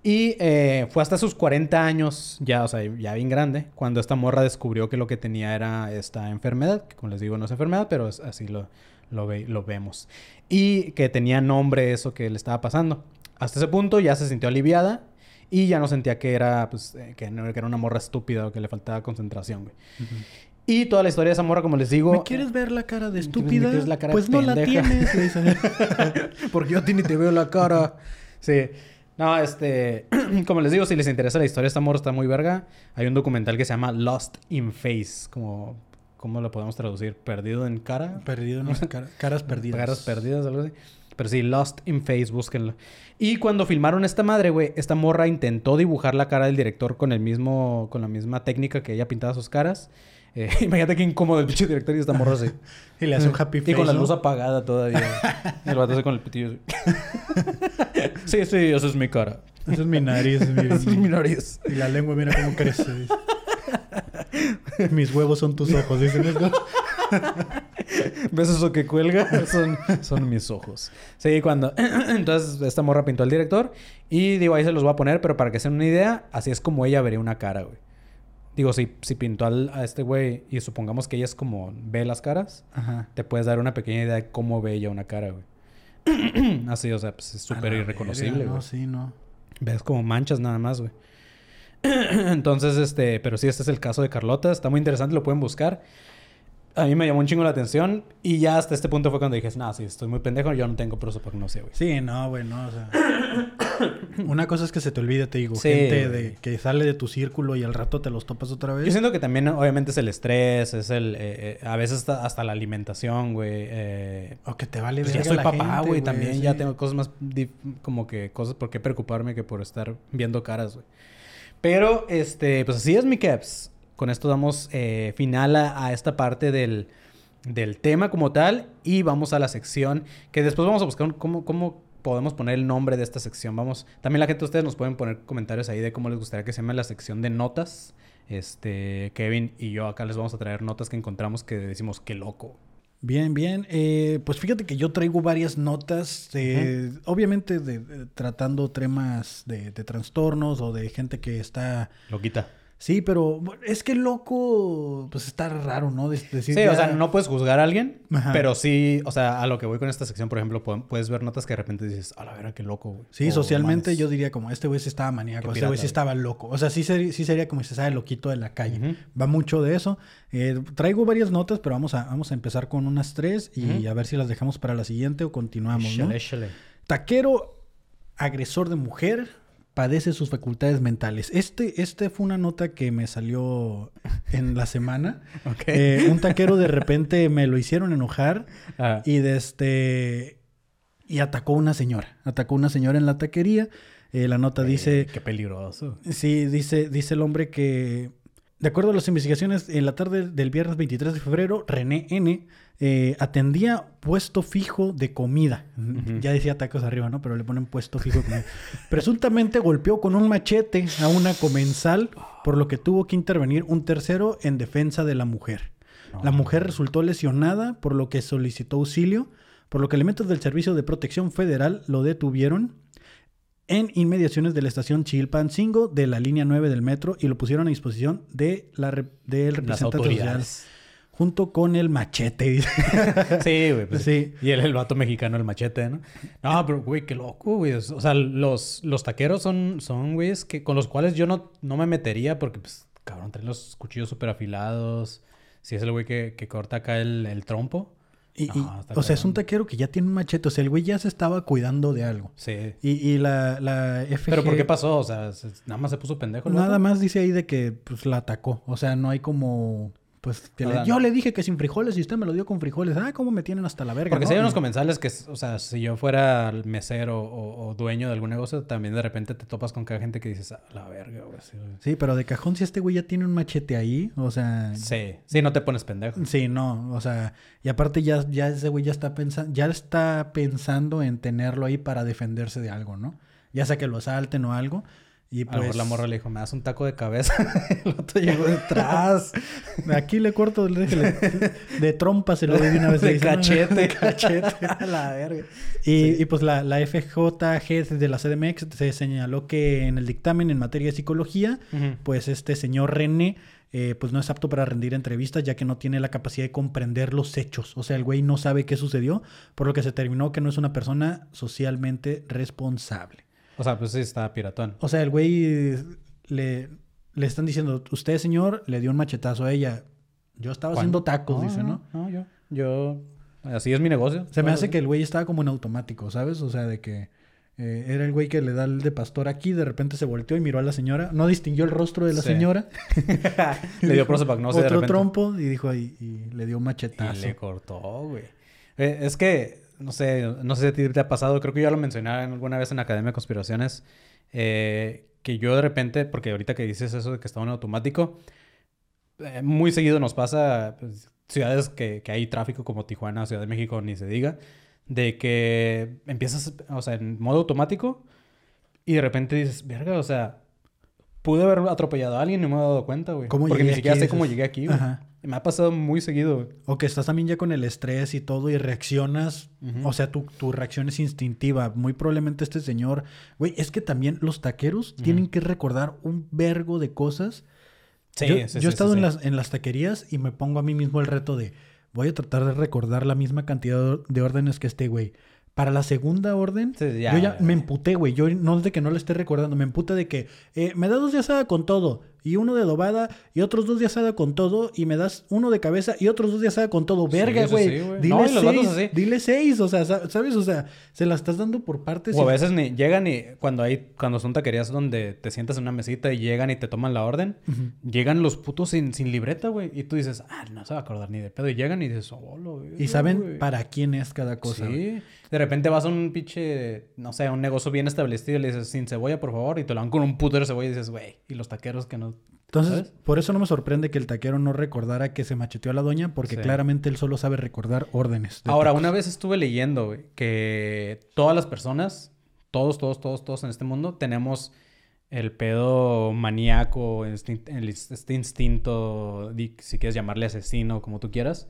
Y fue hasta sus 40 años, ya, o sea, ya bien grande, cuando esta morra descubrió que lo que tenía era esta enfermedad, que como les digo no es enfermedad, pero así lo vemos. Y que tenía nombre eso que le estaba pasando. Hasta ese punto ya se sintió aliviada y ya no sentía que era, pues, que era una morra estúpida o que le faltaba concentración, güey. Y toda la historia de esa morra, como les digo... ¿Me quieres ver la cara de estúpida? ¿Me quieres la cara pues de no la pendeja? tienes. Le dicen. Porque yo a ti ni te veo la cara. Sí. No, como les digo, si les interesa la historia, esta morra está muy verga. Hay un documental que se llama Lost in Face. ¿Cómo lo podemos traducir? ¿Perdido en cara? Perdido en caras perdidas. Caras perdidas, algo así. Pero sí, Lost in Face, búsquenlo. Y cuando filmaron esta madre, güey, esta morra intentó dibujar la cara del director con la misma técnica que ella pintaba sus caras. Imagínate qué incómodo el pinche director y esta morra así. Y le hace un happy face, Y con la ¿no? luz apagada todavía. Y el vato así con el pitillo. Sí, esa es mi cara. Esa es mi nariz. Esa es mi nariz. Y la lengua, mira cómo crece. Dice. Mis huevos son tus ojos, dicen eso. ¿Ves eso que cuelga? Son mis ojos. Sí, cuando... Entonces, esta morra pintó al director. Y digo, ahí se los voy a poner. Pero para que se den una idea, así es como ella vería una cara, güey. Digo, si pintó a este güey y supongamos que ella es como ve las caras, Ajá. te puedes dar una pequeña idea de cómo ve ella una cara, güey. Así, o sea, pues es súper irreconocible, güey. No, sí, no. Ves como manchas nada más, güey. Entonces, pero sí, este es el caso de Carlota. Está muy interesante, lo pueden buscar. A mí me llamó un chingo la atención. Y ya hasta este punto fue cuando dije, no, sí, estoy muy pendejo. Yo no tengo prosopagnosia, güey. Sí, no, güey, no, o sea... Una cosa es que se te olvide, te digo. Sí, gente que sale de tu círculo y al rato te los topas otra vez. Yo siento que también, obviamente, es el estrés. Es a veces hasta la alimentación, güey. O que te vale Pues ya verga soy la papá, gente, güey. También ya sí. tengo cosas más... como que cosas por qué preocuparme que por estar viendo caras, güey. Pero, pues así es, mi Keps. Con esto damos final a esta parte del tema como tal. Y vamos a la sección que después vamos a buscar cómo podemos poner el nombre de esta sección. También la gente de ustedes nos pueden poner comentarios ahí de cómo les gustaría que se llame la sección de notas. Kevin y yo acá les vamos a traer notas que encontramos que decimos, qué loco. Bien, bien. Pues fíjate que yo traigo varias notas, obviamente tratando temas de trastornos o de gente que está... Loquita. Sí, pero es que loco, pues está raro, ¿no? Decir Sí, ya... o sea, no puedes juzgar a alguien, Ajá. pero sí, o sea, a lo que voy con esta sección, por ejemplo, puedes ver notas que de repente dices, a la vera, qué loco, güey. Sí, O socialmente mames. yo diría como, este güey sí estaba maníaco, Qué este güey pirata, sí estaba loco. O sea, sí sería como si se sabe loquito de la calle. Ujú. Va mucho de eso. Traigo varias notas, pero vamos a empezar con unas 3 y a ver si las dejamos para la siguiente o continuamos, ¿no? Échale. Taquero, agresor de mujer, padece sus facultades mentales. Este fue una nota que me salió en la semana. Ok. Un taquero de repente me lo hicieron enojar Ah. y atacó a una señora. Atacó a una señora en la taquería. La nota dice... Qué peligroso. Sí, dice el hombre que... De acuerdo a las investigaciones, en la tarde del viernes 23 de febrero, René N. Atendía puesto fijo de comida. Ya decía tacos arriba, ¿no? Pero le ponen puesto fijo de comida. Presuntamente golpeó con un machete a una comensal, por lo que tuvo que intervenir un tercero en defensa de la mujer. La mujer resultó lesionada, por lo que solicitó auxilio, por lo que elementos del Servicio de Protección Federal lo detuvieron en inmediaciones de la estación Chilpancingo de la línea 9 del metro y lo pusieron a disposición del Las representante social autoridades. junto con el machete. Sí, güey. Pues, Sí. Y el vato mexicano, el machete, ¿no? No, pero, güey, qué loco, güey. O sea, los taqueros son güeyes con los cuales yo no me metería porque, pues, cabrón, traen los cuchillos súper afilados. Si es el güey que corta acá el trompo. No, está O sea, es un cabrón. taquero que ya tiene un machete. O sea, el güey ya se estaba cuidando de algo. Sí. Y la FG... ¿Pero por qué pasó? O sea, nada más se puso pendejo el Nada vato. más dice ahí de que pues la atacó. O sea, no hay como... Pues que Nada. yo le dije que sin frijoles y usted me lo dio con frijoles. Ah, ¿cómo me tienen hasta la verga? Porque ¿no? si hay unos comensales que, o sea, si yo fuera mesero o dueño de algún negocio, también de repente te topas con cada gente que dices, a la verga, güey. Sí, Sí, pero de cajón si este güey ya tiene un machete ahí, o sea... sí, no te pones pendejo. Sí, no, o sea... Y aparte ya ese güey ya está pensando en tenerlo ahí para defenderse de algo, ¿no? Ya sea que lo asalten o algo. Y A lo mejor pues la morra le dijo, me das un taco de cabeza. El otro llegó detrás. aquí le corto de trompa, se lo doy de una vez. De le dice, ¿no? cachete. De cachete. A la verga. Y pues la FJG de la CDMX se señaló que en el dictamen en materia de psicología, Ujú. pues este señor René pues no es apto para rendir entrevistas ya que no tiene la capacidad de comprender los hechos. O sea, el güey no sabe qué sucedió, por lo que se determinó que no es una persona socialmente responsable. O sea, pues sí, está piratón. O sea, el güey le están diciendo, usted, señor, le dio un machetazo a ella. Yo estaba haciendo tacos, dice, ¿no? No, yo... Así es mi negocio. Se me hace que el güey estaba como en automático, ¿sabes? O sea, de que era el güey que le da el de pastor aquí, de repente se volteó y miró a la señora. No distinguió el rostro de la Sí. señora. Le dio prosopagnosia de Otro repente. trompo y dijo ahí, y le dio un Y machetazo. le cortó, güey. Es que, no sé si a ti te ha pasado. Creo que yo ya lo mencioné alguna vez en Academia de Conspiraciones. Que yo de repente, porque ahorita que dices eso de que estaba en automático, muy seguido nos pasa, pues, ciudades que hay tráfico como Tijuana, Ciudad de México, ni se diga, de que empiezas, o sea, en modo automático y de repente dices, verga, o sea, pude haber atropellado a alguien y no me he dado cuenta, güey. ¿Cómo Porque llegué ni siquiera aquí? sé cómo Dices. llegué aquí, güey. Ajá. Me ha pasado muy seguido, güey. O que estás también ya con el estrés y todo y reaccionas. Ujú. O sea, tu reacción es instintiva. Muy probablemente este señor... Güey, es que también los taqueros tienen que recordar un vergo de cosas. Sí, yo sí, he sí, estado sí, en sí. en las taquerías y me pongo a mí mismo el reto de... Voy a tratar de recordar la misma cantidad de órdenes que este güey. Para la segunda orden, Sí, yo ya me emputé, güey. Yo no es de que no le esté recordando. Me emputé de que me da 2 de asada con todo. Y 1 de adobada. Y otros 2 de asada con todo. Y me das 1 de cabeza. Y otros 2 de asada con todo. Sí, Verga, eso güey. sí, güey. Dile No, y los vatos 6. así. Dile 6. O sea, ¿sabes? O sea, se la estás dando por partes. O a veces ni llegan y cuando son taquerías donde te sientas en una mesita y llegan y te toman la orden, llegan los putos sin libreta, güey. Y tú dices, no se va a acordar ni de pedo. Y llegan y dices, Y saben para quién es cada cosa. güey. Sí. De repente vas a un pinche, no sé, un negocio bien establecido y le dices, sin cebolla, por favor. Y te lo dan con un puto de cebolla y dices, güey. Y los taqueros que no... Entonces, ¿sabes? por eso no me sorprende que el taquero no recordara que se macheteó a la doña, porque Sí. claramente él solo sabe recordar órdenes. de Ahora, tacos. una vez estuve leyendo, güey, que todas las personas, todos en este mundo, tenemos el pedo maníaco, este instinto, si quieres llamarle asesino, como tú quieras.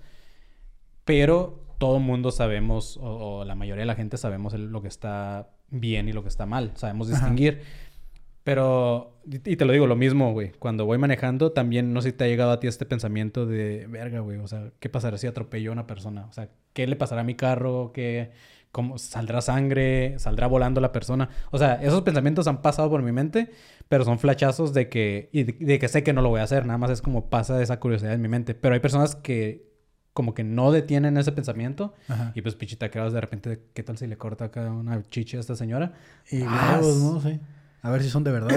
Pero todo mundo sabemos, o la mayoría de la gente sabemos lo que está bien y lo que está mal. Sabemos distinguir. Pero, y te lo digo, lo mismo, güey. Cuando voy manejando, también no sé si te ha llegado a ti este pensamiento de, verga, güey. O sea, ¿qué pasará si atropello a una persona? O sea, ¿qué le pasará a mi carro? ¿Cómo saldrá sangre? ¿Saldrá volando la persona? O sea, esos pensamientos han pasado por mi mente, pero son flachazos de que sé que no lo voy a hacer. Nada más es como pasa esa curiosidad en mi mente. Pero hay personas que como que no detienen ese pensamiento. Ajá. Y pues pichitaqueados de repente, ¿qué tal si le corta acá una chichi a esta señora? Y huevos, ¿no? Sí. A ver si son de verdad.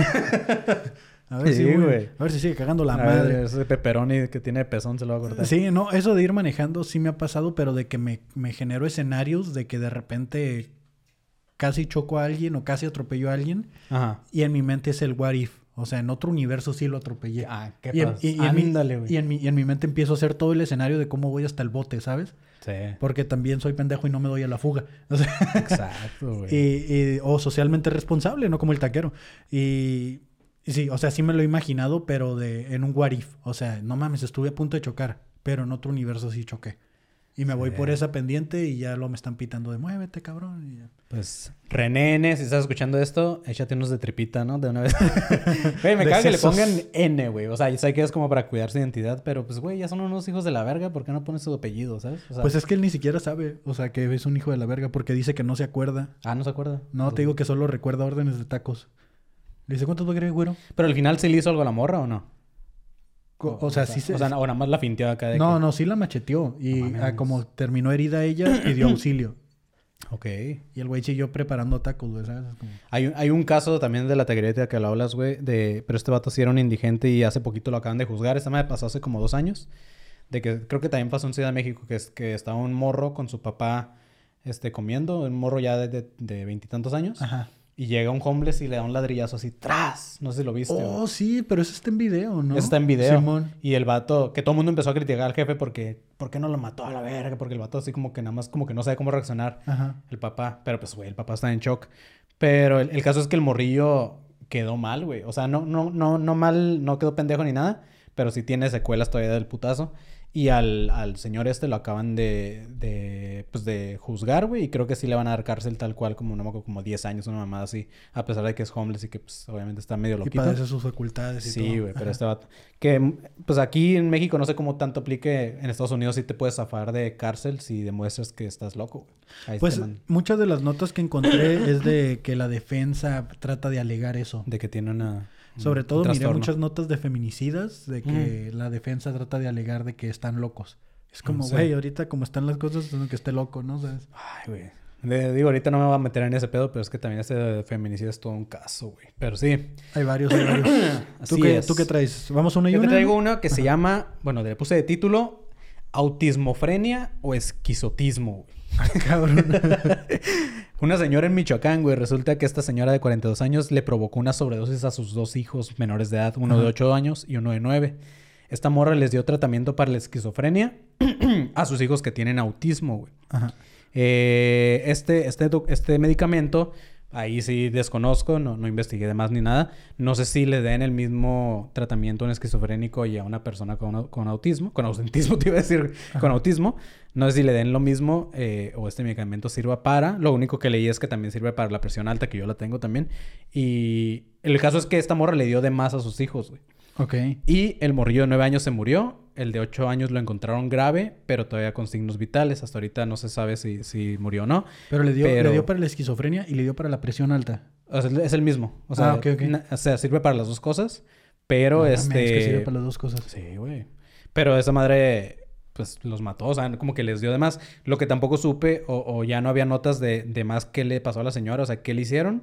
A ver Sí, si, güey. güey. A ver si sigue cagando la A ver, madre. ese pepperoni que tiene pezón se lo va a cortar. Sí, no, eso de ir manejando sí me ha pasado, pero de que me generó escenarios de que de repente casi choco a alguien o casi atropello a alguien Ajá. y en mi mente es el what if. O sea, en otro universo sí lo atropellé. Ah, ¿qué Y en, pasa? y en mi- Ándale, güey. y en mi mente empiezo a hacer todo el escenario de cómo voy hasta el bote, ¿sabes? Sí. Porque también soy pendejo y no me doy a la fuga. O sea, Exacto, güey. o socialmente responsable, no como el taquero. Y sí, o sea, sí me lo he imaginado, pero en un what if. O sea, no mames, estuve a punto de chocar, pero en otro universo sí choqué. Y me voy por esa pendiente y ya lo me están pitando de muévete, cabrón. Y ya. Pues, René N, si estás escuchando esto, échate unos de tripita, ¿no? De una vez. Güey, me De caga que le sesos. pongan N, güey. O sea, yo sé que es como para cuidar su identidad, pero pues, güey, ya son unos hijos de la verga. ¿Por qué no pones su apellido, sabes? O sea, Pues es que él ni siquiera sabe, o sea, que es un hijo de la verga porque dice que no se acuerda. no se acuerda. No, te digo que solo recuerda órdenes de tacos. Le dice, ¿cuánto tú quieres, güero? Pero al final sí le hizo algo a la morra, ¿o no? O sea, sí se... O sea, o nada más la finteó acá de No, que... no, sí la macheteó. Y No mames. como terminó herida ella, pidió auxilio. Ok. Y el güey siguió preparando tacos, güey, ¿sabes? Como... Hay un caso también de la taquería que lo hablas, güey, pero este vato sí era un indigente y hace poquito lo acaban de juzgar. Esta me pasó hace como 2 años. De que creo que también pasó en Ciudad de México, que estaba un morro con su papá comiendo, un morro ya de 20 años. Ajá. Y llega un homeless y le da un ladrillazo así, ¡tras! No sé si lo viste. Oh, güey. sí, pero eso está en video, ¿no? Eso está en video. Simón. Y el vato, que todo el mundo empezó a criticar al jefe porque, ¿por qué no lo mató a la verga? Porque el vato así como que nada más como que no sabe cómo reaccionar. Ajá. El papá. Pero pues, güey, el papá está en shock. Pero el caso es que el morrillo quedó mal, güey. O sea, no mal, no quedó pendejo ni nada, pero sí tiene secuelas todavía del putazo. Y al señor lo acaban de juzgar, güey. Y creo que sí le van a dar cárcel tal cual, como, no me acuerdo, como 10 años, una mamada así. A pesar de que es homeless y que, pues, obviamente está medio loquito. Y padece sus facultades y todo. Sí, güey, pero este vato... Que, pues, aquí en México no sé cómo tanto aplique. En Estados Unidos sí te puedes zafar de cárcel si demuestras que estás loco, güey. Ahí Pues, muchas de las notas que encontré es de que la defensa trata de alegar eso. De que tiene una... Sobre todo miré trastorno. muchas notas de feminicidas de que la defensa trata de alegar de que están locos. Es como, Sí. güey, ahorita como están las cosas, que esté loco, ¿no? ¿Sabes? Ay, güey. Digo, ahorita no me voy a meter en ese pedo, pero es que también este feminicidio es todo un caso, güey. Pero sí. Hay varios, hay varios. Así ¿Tú qué, es. ¿Tú qué traes? ¿Vamos una y Yo una? te traigo una que se llama... Bueno, le puse de título... Autismofrenia o esquizotismo, güey. Cabrón. Una señora en Michoacán, güey. Resulta que esta señora de 42 años le provocó una sobredosis a sus 2 hijos menores de edad. Uno de 8 años y uno de 9. Esta morra les dio tratamiento para la esquizofrenia a sus hijos que tienen autismo, güey. Ajá. Este medicamento, ahí sí desconozco, no investigué de más ni nada. No sé si le den el mismo tratamiento a un esquizofrénico y a una persona con autismo. Con ausentismo, te iba a decir. Ajá. Con autismo. No sé si le den lo mismo o este medicamento sirva para... Lo único que leí es que también sirve para la presión alta, que yo la tengo también. Y el caso es que esta morra le dio de más a sus hijos, güey. Ok. Y el morrillo de 9 años se murió. El de 8 años lo encontraron grave, pero todavía con signos vitales. Hasta ahorita no se sabe si murió o no. Pero le dio para la esquizofrenia y le dio para la presión alta. O sea, es el mismo. O sea, ok. O sea, sirve para las dos cosas. Pero No mames, es que sirve para las dos cosas. Sí, güey. Pero esa madre... Pues los mató, o sea, como que les dio de más. Lo que tampoco supe, o ya no había notas de más qué le pasó a la señora, o sea, qué le hicieron.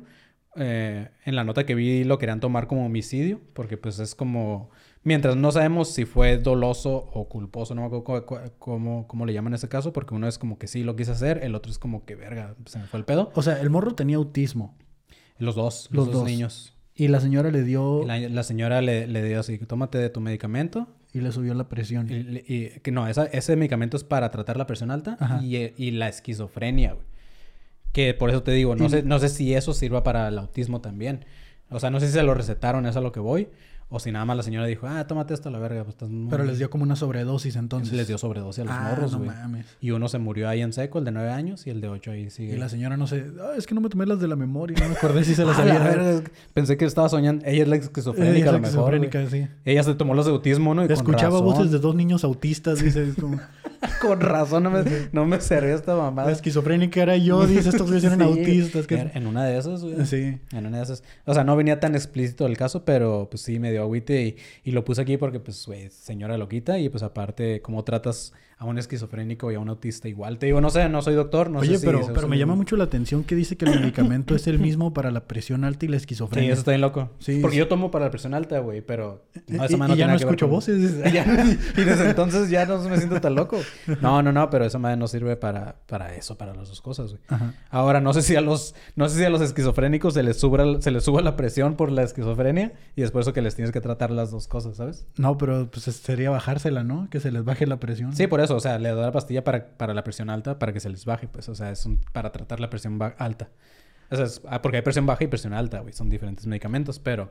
En la nota que vi lo querían tomar como homicidio, porque pues es como... Mientras no sabemos si fue doloso o culposo, no me acuerdo cómo le llaman en ese caso, porque uno es como que sí lo quise hacer, el otro es como que verga, se me fue el pedo. O sea, el morro tenía autismo. Los dos Los dos. niños. Y la señora le dio... La señora le dio así, tómate de tu medicamento. Y le subió la presión. Y que no, ese medicamento es para tratar la presión alta Ajá. y la esquizofrenia, güey. Que por eso te digo, no sé si eso sirva para el autismo también. O sea, no sé si se lo recetaron, es a lo que voy. O si nada más la señora dijo, tómate esto a la verga. Pues estás muy... Pero les dio como una sobredosis entonces. Les dio sobredosis a los morros, no güey. mames. Y uno se murió ahí en seco, el de 9 años, y el de 8 ahí sigue. Y la señora no sé... es que no me tomé las de la memoria. No me acordé si se las la había... verga, pensé que estaba soñando. Ella es la esquizofrénica, a lo mejor, güey. sí. Ella se tomó los de autismo, ¿no? Y Escuchaba con razón. voces de 2 niños autistas, dice. Como... Con razón no me servía esta mamada. La esquizofrénica era yo, dice. Estos güeyes eran Sí, autistas. En una de esas, güey. Sí. En una de esas. O sea, no venía tan explícito el caso, pero pues sí me dio agüite y lo puse aquí porque, pues, güey, señora loquita. Y pues aparte, cómo tratas a un esquizofrénico y a un autista igual. Te digo, no sé, no soy doctor, no Oye, sé pero me llama mucho la atención que dice que el medicamento es el mismo para la presión alta y la Sí, esquizofrenia. eso está bien loco. Sí, Porque sí. yo tomo para la presión alta, güey, pero... Y ya no escucho voces. Y desde entonces ya no me siento tan loco. No, pero esa madre no sirve para eso, para las dos cosas, güey. Ajá. Ahora, no sé si a los esquizofrénicos se les suba la presión por la esquizofrenia y es por eso que les tienes que tratar las dos cosas, ¿sabes? No, pero pues sería bajársela, ¿no? Que se les baje la presión. Sí, por eso, o sea, le da la pastilla para la presión alta para que se les baje, pues, o sea, para tratar la presión alta. O sea, porque hay presión baja y presión alta, güey, son diferentes medicamentos, pero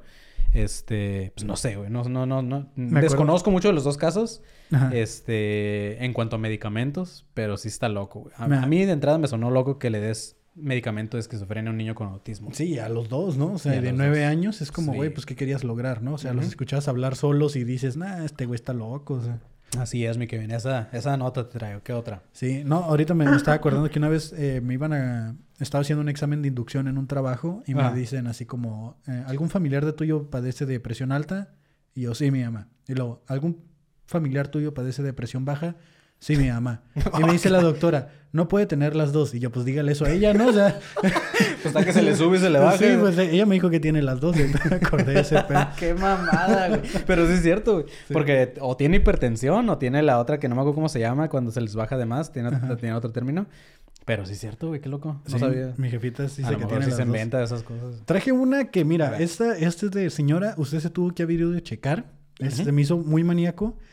pues no sé, güey, no. Desconozco mucho de los dos casos, Ajá. en cuanto a medicamentos, pero sí está loco, güey. A mí de entrada me sonó loco que le des medicamento de esquizofrenia a un niño con autismo. Sí, a los dos, ¿no? O sea, Sí, a de los 9 dos. años es como, Sí. güey, pues, ¿qué querías lograr, no? O sea, los escuchabas hablar solos y dices, este güey está loco, o sea. Así es, mi Kevin. Esa nota te traigo. ¿Qué otra? Sí, no, ahorita me estaba acordando que una vez estaba haciendo un examen de inducción en un trabajo y me dicen así como, ¿algún familiar de tuyo padece de presión alta? Y yo, sí, mi mamá. Y luego, ¿algún familiar tuyo padece de presión baja? Sí, mi mamá. Y me dice la doctora, no puede tener las dos. Y yo, pues dígale eso a ella, ¿no? O sea... Pues está que se le sube y se le baja. Sí, pues ella me dijo que tiene las dos. Y me acordé de ese pedo. Qué mamada, güey. Pero sí es cierto, güey. Sí. Porque o tiene hipertensión o tiene la otra que no me acuerdo cómo se llama cuando se les baja de más. Tiene otro término. Pero sí es cierto, güey. Qué loco. No Sí, sabía. mi jefita sí A dice lo que mejor tiene sí las se dos. inventa esas cosas. Traje una que, A mira, ver. esta es de señora. Usted se tuvo que haber ido a checar. Se me hizo muy maníaco.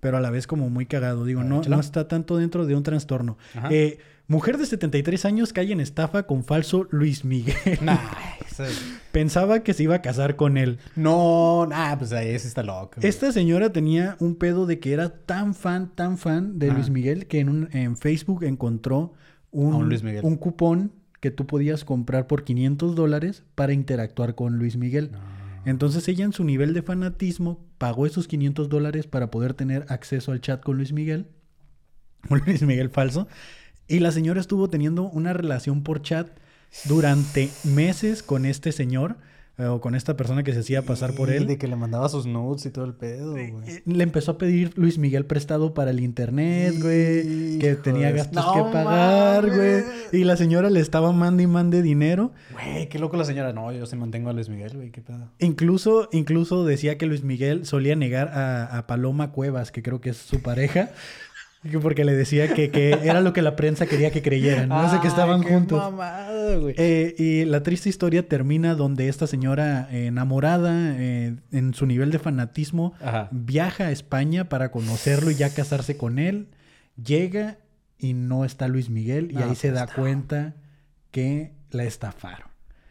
pero a la vez como muy cagado. Digo, no está tanto dentro de un trastorno. Mujer de 73 años cae en estafa con falso Luis Miguel. Pensaba que se iba a casar con él. No, pues ahí sí está loco. Esta señora tenía un pedo de que era tan fan de Luis Miguel que en Facebook encontró un cupón que tú podías comprar por $500 para interactuar con Luis Miguel. No. Entonces ella en su nivel de fanatismo pagó esos $500 para poder tener acceso al chat con Luis Miguel. Un Luis Miguel falso. Y la señora estuvo teniendo una relación por chat durante meses con este señor o con esta persona que se hacía pasar por él. De que le mandaba sus nudes y todo el pedo, güey. Le empezó a pedir Luis Miguel prestado para el internet, güey. Que tenía gastos que pagar, güey. Y la señora le estaba mande dinero. Güey, qué loco la señora. No, yo se mantengo a Luis Miguel, güey. Qué pedo. Incluso decía que Luis Miguel solía negar a Paloma Cuevas, que creo que es su pareja. Porque le decía que era lo que la prensa quería que creyeran. No sé, que estaban juntos. Mamada, güey. Y la triste historia termina donde esta señora enamorada, en su nivel de fanatismo, viaja a España para conocerlo y ya casarse con él. Llega y no está Luis Miguel. Y ahí se da cuenta que la estafaron.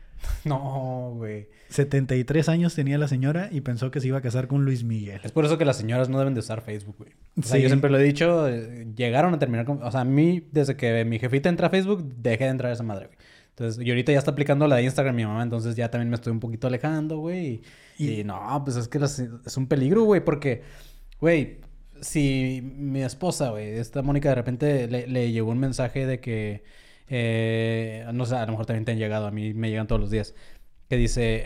No, güey. 73 años tenía la señora y pensó que se iba a casar con Luis Miguel. Es por eso que las señoras no deben de usar Facebook, güey. O sea, yo siempre lo he dicho, llegaron a terminar con... O sea, a mí, desde que mi jefita entra a Facebook, dejé de entrar a esa madre, güey. Entonces, y ahorita ya está aplicando la de Instagram mi mamá, entonces ya también me estoy un poquito alejando, güey. Y no, pues es que es un peligro, güey, porque, güey, si mi esposa, güey, esta Mónica, de repente le llegó un mensaje de que... no sé, a lo mejor también te han llegado, a mí me llegan todos los días, que dice,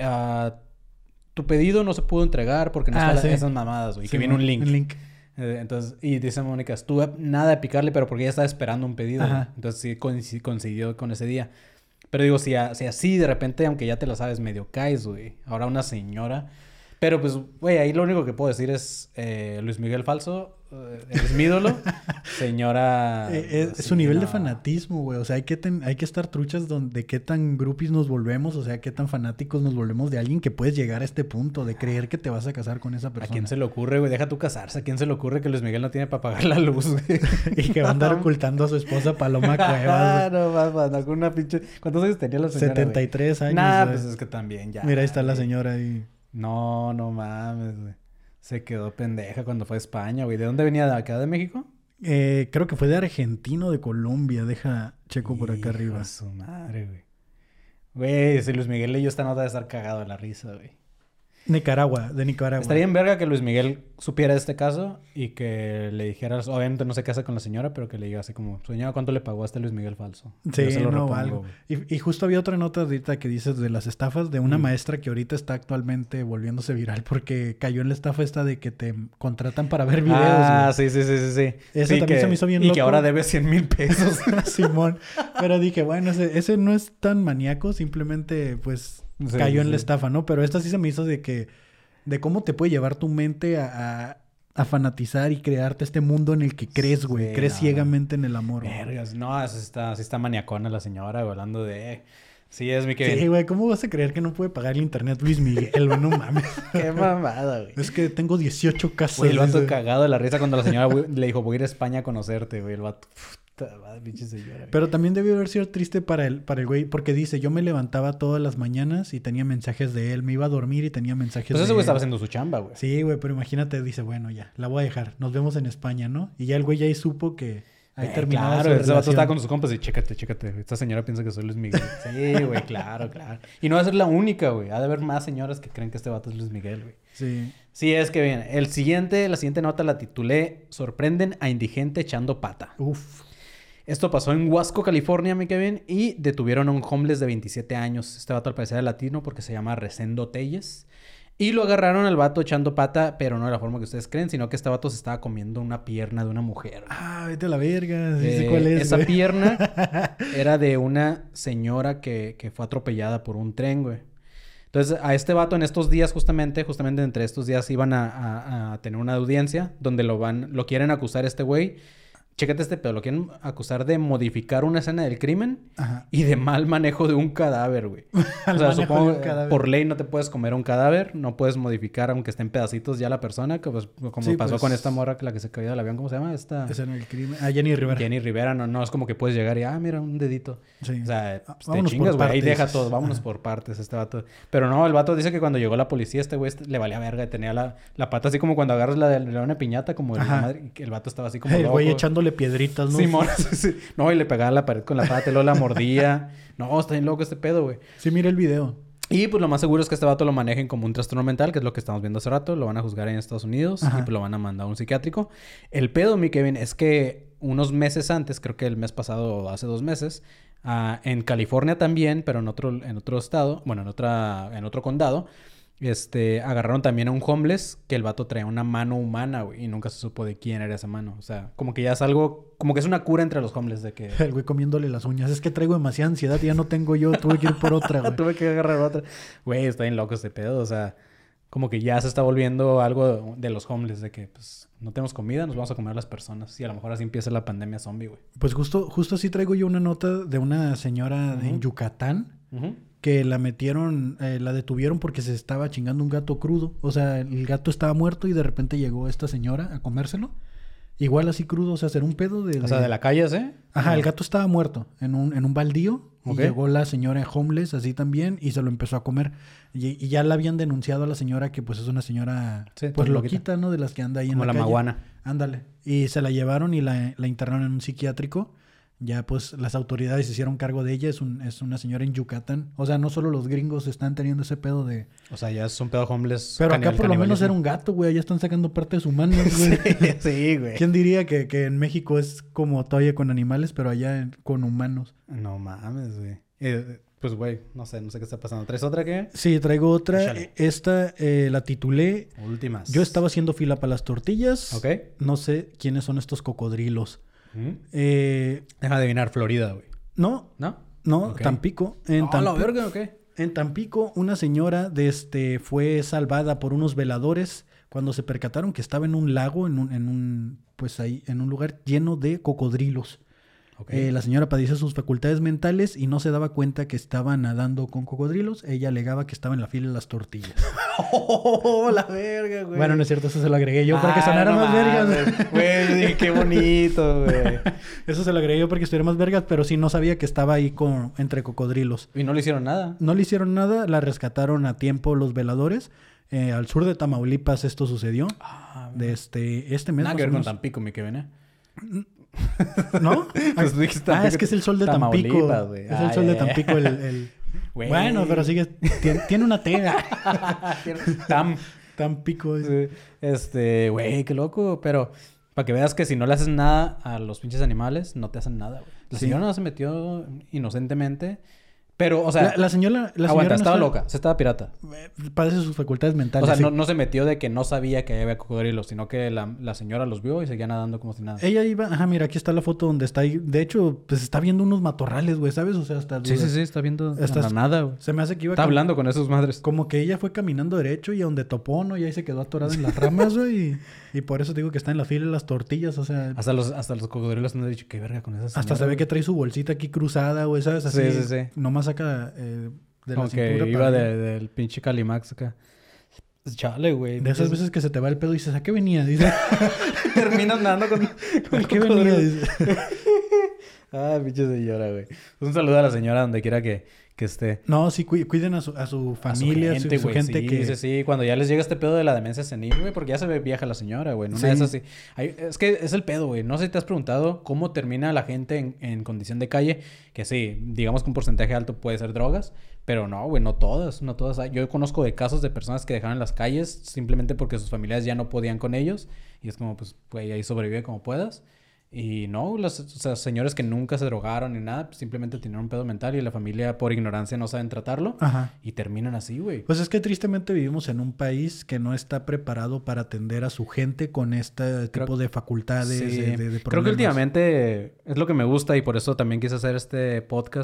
tu pedido no se pudo entregar porque no están esas mamadas, güey, que viene un link. Entonces, y dice Mónica, estuve nada de picarle, pero porque ella estaba esperando un pedido. Entonces sí coincidió con ese día. Pero digo, si así de repente, aunque ya te lo sabes, medio caes, güey. Ahora una señora. Pero pues, güey, ahí lo único que puedo decir es Luis Miguel falso. Es mi ídolo. Señora... es su nivel de fanatismo, güey. O sea, hay que estar truchas de qué tan groupies nos volvemos. O sea, qué tan fanáticos nos volvemos de alguien que puedes llegar a este punto de creer que te vas a casar con esa persona. ¿A quién se le ocurre, güey? Deja tú casarse. ¿A quién se le ocurre que Luis Miguel no tiene para pagar la luz, güey? Y que va a andar ocultando a su esposa Paloma Cuevas. No, con una pinche... ¿Cuántos años tenía la señora, 73 años. Nah, pues es que también ya. Mira, ahí está la señora ahí. No mames, güey. Se quedó pendeja cuando fue a España, güey. ¿De dónde venía? ¿De acá de México? Creo que fue de Argentina o de Colombia. Deja, checo por acá arriba. Su madre, güey. Güey, si Luis Miguel leyó esta nota de estar cagado de la risa, güey. De Nicaragua. Estaría en verga que Luis Miguel supiera de este caso y que le dijera, obviamente no se casa con la señora, pero que le diga así como, señora, ¿cuánto le pagó a este Luis Miguel falso? Sí, no, algo. Y justo había otra nota ahorita que dices de las estafas de una maestra que ahorita está actualmente volviéndose viral porque cayó en la estafa esta de que te contratan para ver videos. Ah, güey. sí. Eso sí, también se me hizo bien loco. Y que ahora debe 100,000 pesos. Simón. Pero dije, bueno, ese no es tan maníaco, simplemente pues cayó en la estafa, ¿no? Pero esta sí se me hizo de cómo te puede llevar tu mente a fanatizar y crearte este mundo en el que crees, güey. Crees ciegamente en el amor. Vergas, no, sí está maniacona la señora, güey, hablando de... Sí, es mi que... Sí, güey, ¿cómo vas a creer que no puede pagar el internet Luis Miguel, güey? No mames. Qué mamada, güey. Es que tengo 18 casas. Güey, el vato cagado de la risa cuando la señora le dijo, voy a ir a España a conocerte, güey. El vato... Pinche señora. Pero también debió haber sido triste para el güey, porque dice, yo me levantaba todas las mañanas y tenía mensajes de él, me iba a dormir y tenía mensajes pues ese güey estaba haciendo su chamba, güey. Sí, güey, pero imagínate, dice, bueno, ya, la voy a dejar, nos vemos en España, ¿no? Y ya el güey ya ahí supo que ahí terminaba claro, ese vato estaba con sus compas y chécate, esta señora piensa que soy Luis Miguel. Sí, güey, claro. Y no va a ser la única, güey, ha de haber más señoras que creen que este vato es Luis Miguel, güey. Sí. Sí, es que bien, la siguiente nota la titulé, sorprenden a indigente echando pata. Uf. Esto pasó en Huasco, California, mi Kevin, y detuvieron a un homeless de 27 años. Este vato al parecer era latino porque se llama Resendo Telles. Y lo agarraron al vato echando pata, pero no de la forma que ustedes creen, sino que este vato se estaba comiendo una pierna de una mujer. Ah, vete a la verga. Sí sé cuál es, esa pierna era de una señora que fue atropellada por un tren, güey. Entonces, a este vato en estos días, justamente entre estos días, iban a tener una audiencia donde lo quieren acusar a este güey Chécate este pedo. Lo quieren acusar de modificar una escena del crimen Ajá. y de mal manejo de un cadáver, güey. O sea, supongo por ley no te puedes comer un cadáver. No puedes modificar, aunque esté en pedacitos ya la persona. Que, pues, como Sí, pasó pues, con esta morra, la que se cayó del avión. ¿Cómo se llama? Escena del crimen. Jenny Rivera. Jenny Rivera. No es como que puedes llegar y... mira, un dedito. Sí. O sea, pues, te Vámonos chingas, por güey. Ahí partes. deja todo. Vámonos por partes, este vato. Pero no, el vato dice que cuando llegó la policía, este güey le valía verga. Y tenía la pata así como cuando agarras la de una piñata. Como el vato estaba así como El loco. güey echándole piedritas, ¿no? Simón, sí. No, y le pegaba a la pared con la pata y luego la mordía. No, está bien loco este pedo, güey. Sí, mira el video. Y pues lo más seguro es que este vato lo manejen como un trastorno mental, que es lo que estamos viendo hace rato. Lo van a juzgar en Estados Unidos y pues lo van a mandar a un psiquiátrico. El pedo, mi Kevin, es que unos meses antes, creo que el mes pasado o hace 2 meses, en California también, pero en otro estado, bueno, en otro condado, agarraron también a un homeless que el vato traía una mano humana, güey, y nunca se supo de quién era esa mano. O sea, como que ya es algo, como que es una cura entre los homeless de que... El güey comiéndole las uñas. Es que traigo demasiada ansiedad y ya no tengo yo. Tuve que ir por otra, güey. Tuve que agarrar otra. Güey, está bien loco este pedo. O sea, como que ya se está volviendo algo de los homeless, de que, pues, no tenemos comida, nos vamos a comer a las personas. Y a lo mejor así empieza la pandemia zombie, güey. Pues justo así traigo yo una nota de una señora en Yucatán. Que la metieron, la detuvieron porque se estaba chingando un gato crudo. O sea, el gato estaba muerto y de repente llegó esta señora a comérselo. Igual así crudo, o sea, hacer un pedo de... O sea, de la calle, ¿sí? Ajá, el gato estaba muerto en un baldío. Y Ok. llegó la señora homeless así también y se lo empezó a comer. Y ya la habían denunciado a la señora que pues es una señora Sí, pues loquita. loquita, ¿no? De las que anda ahí Como en la la calle. maguana. Ándale. Y se la llevaron y la internaron en un psiquiátrico. Ya pues las autoridades se hicieron cargo de ella. Es una señora en Yucatán. O sea, no solo los gringos están teniendo ese pedo de... O sea, ya es un pedo homeless. Pero acá por lo menos era canibalismo. un gato, güey. Allá están sacando partes humanas, güey. Sí, güey. ¿Quién diría que en México es como todavía con animales, pero allá con humanos? No mames, güey. Pues, güey, no sé qué está pasando. ¿Traes otra qué? Sí, traigo otra. Échale. Esta la titulé... Últimas. Yo estaba haciendo fila para las tortillas. Ok. No sé quiénes son estos cocodrilos. Deja de adivinar, Florida, güey. No, ¿No? Ok. Tampico. ¿A la verga o qué? En Tampico, una señora fue salvada por unos veladores cuando se percataron que estaba en un lago, en un lugar lleno de cocodrilos. Ok. La señora padecía sus facultades mentales y no se daba cuenta que estaba nadando con cocodrilos. Ella alegaba que estaba en la fila de las tortillas. ¡Oh, la verga, güey! Bueno, no es cierto, eso se lo agregué yo para que sonara no más vergas. mames. Güey, yo dije, qué bonito, güey. Eso se lo agregué yo porque estuviera más vergas, pero sí no sabía que estaba ahí entre cocodrilos. Y no le hicieron nada. No le hicieron nada, la rescataron a tiempo los veladores. Al sur de Tamaulipas esto sucedió. De este mes. Nada más que o ver con menos. Tampico, mi Kevin, ¿eh? ¿No? Pues dijiste Tampico. Es que es el sol de Tampico. Tamaulipas, güey. Es el sol de Tampico Güey. Bueno, pero sigue... Tiene una T. Tampico. Sí. Güey, qué loco. Pero para que veas que si no le haces nada a los pinches animales, no te hacen nada, güey. La Sí. señora no se metió inocentemente. Pero, o sea... La señora aguanta, no estaba está- loca. Se estaba pirata. Padece sus facultades mentales. O sea, sí. no se metió de que no sabía que había cocodrilos, sino que la señora los vio y seguía nadando como si nada. Ella iba... Ajá, mira, aquí está la foto donde está ahí. De hecho, pues está viendo unos matorrales, güey, ¿sabes? O sea, hasta... Sí, está viendo Estás- la nada, güey. Se me hace que iba... Está hablando con esas madres. Como que ella fue caminando derecho y a donde topó, ¿no? Y ahí se quedó atorada en las ramas, güey. Y por eso digo que está en la fila de las tortillas, o sea... Hasta los cocodrilos han dicho, qué verga con esas. Hasta se ve que trae su bolsita aquí cruzada, güey, ¿sabes? Así, Sí. Nomás saca de como la cintura que iba para arriba. del pinche Calimax acá. Chale, güey. De esas veces que se te va el pedo y dices, ¿a qué venía? Dice, terminas nadando con ¿a qué venía? Dice. Ah, pinche señora, güey. Un saludo a la señora donde quiera que esté. No, sí, cuiden a su familia, a su güey, gente sí, que... sí. Cuando ya les llega este pedo de la demencia senil, güey, porque ya se ve vieja la señora, güey. En una Sí. de esas sí. Es que es el pedo, güey. No sé si te has preguntado cómo termina la gente en condición de calle. Que sí, digamos que un porcentaje alto puede ser drogas. Pero no, güey, no todas. Yo conozco de casos de personas que dejaron en las calles simplemente porque sus familias ya no podían con ellos. Y es como, pues, güey, ahí sobrevive como puedas. Y no, o sea, señores que nunca se drogaron ni nada, pues simplemente tienen un pedo mental y la familia por ignorancia no saben tratarlo. Ajá. Y terminan así, güey. Pues es que tristemente vivimos en un país que no está preparado para atender a su gente con este tipo de facultades, Sí. de Creo que problemas. últimamente es lo que me gusta y por eso también quise hacer este podcast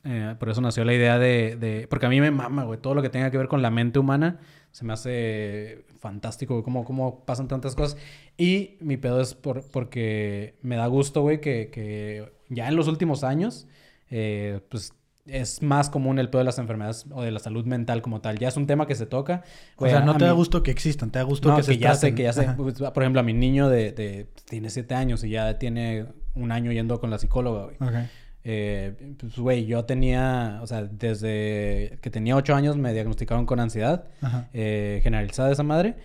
por eso nació la idea porque a mí me mama, güey. Todo lo que tenga que ver con la mente humana se me hace fantástico, güey. Cómo pasan tantas cosas. Y mi pedo es porque me da gusto, güey, que ya en los últimos años, pues... es más común el pedo de las enfermedades o de la salud mental como tal. Ya es un tema que se toca. O sea, no te da gusto que existan, te da gusto que se traten. Que ya sé. Pues, por ejemplo, a mi niño tiene 7 años y ya tiene un año yendo con la psicóloga, güey. Okay. Pues, güey, yo tenía... O sea, desde que tenía 8 años me diagnosticaron con ansiedad generalizada de esa madre.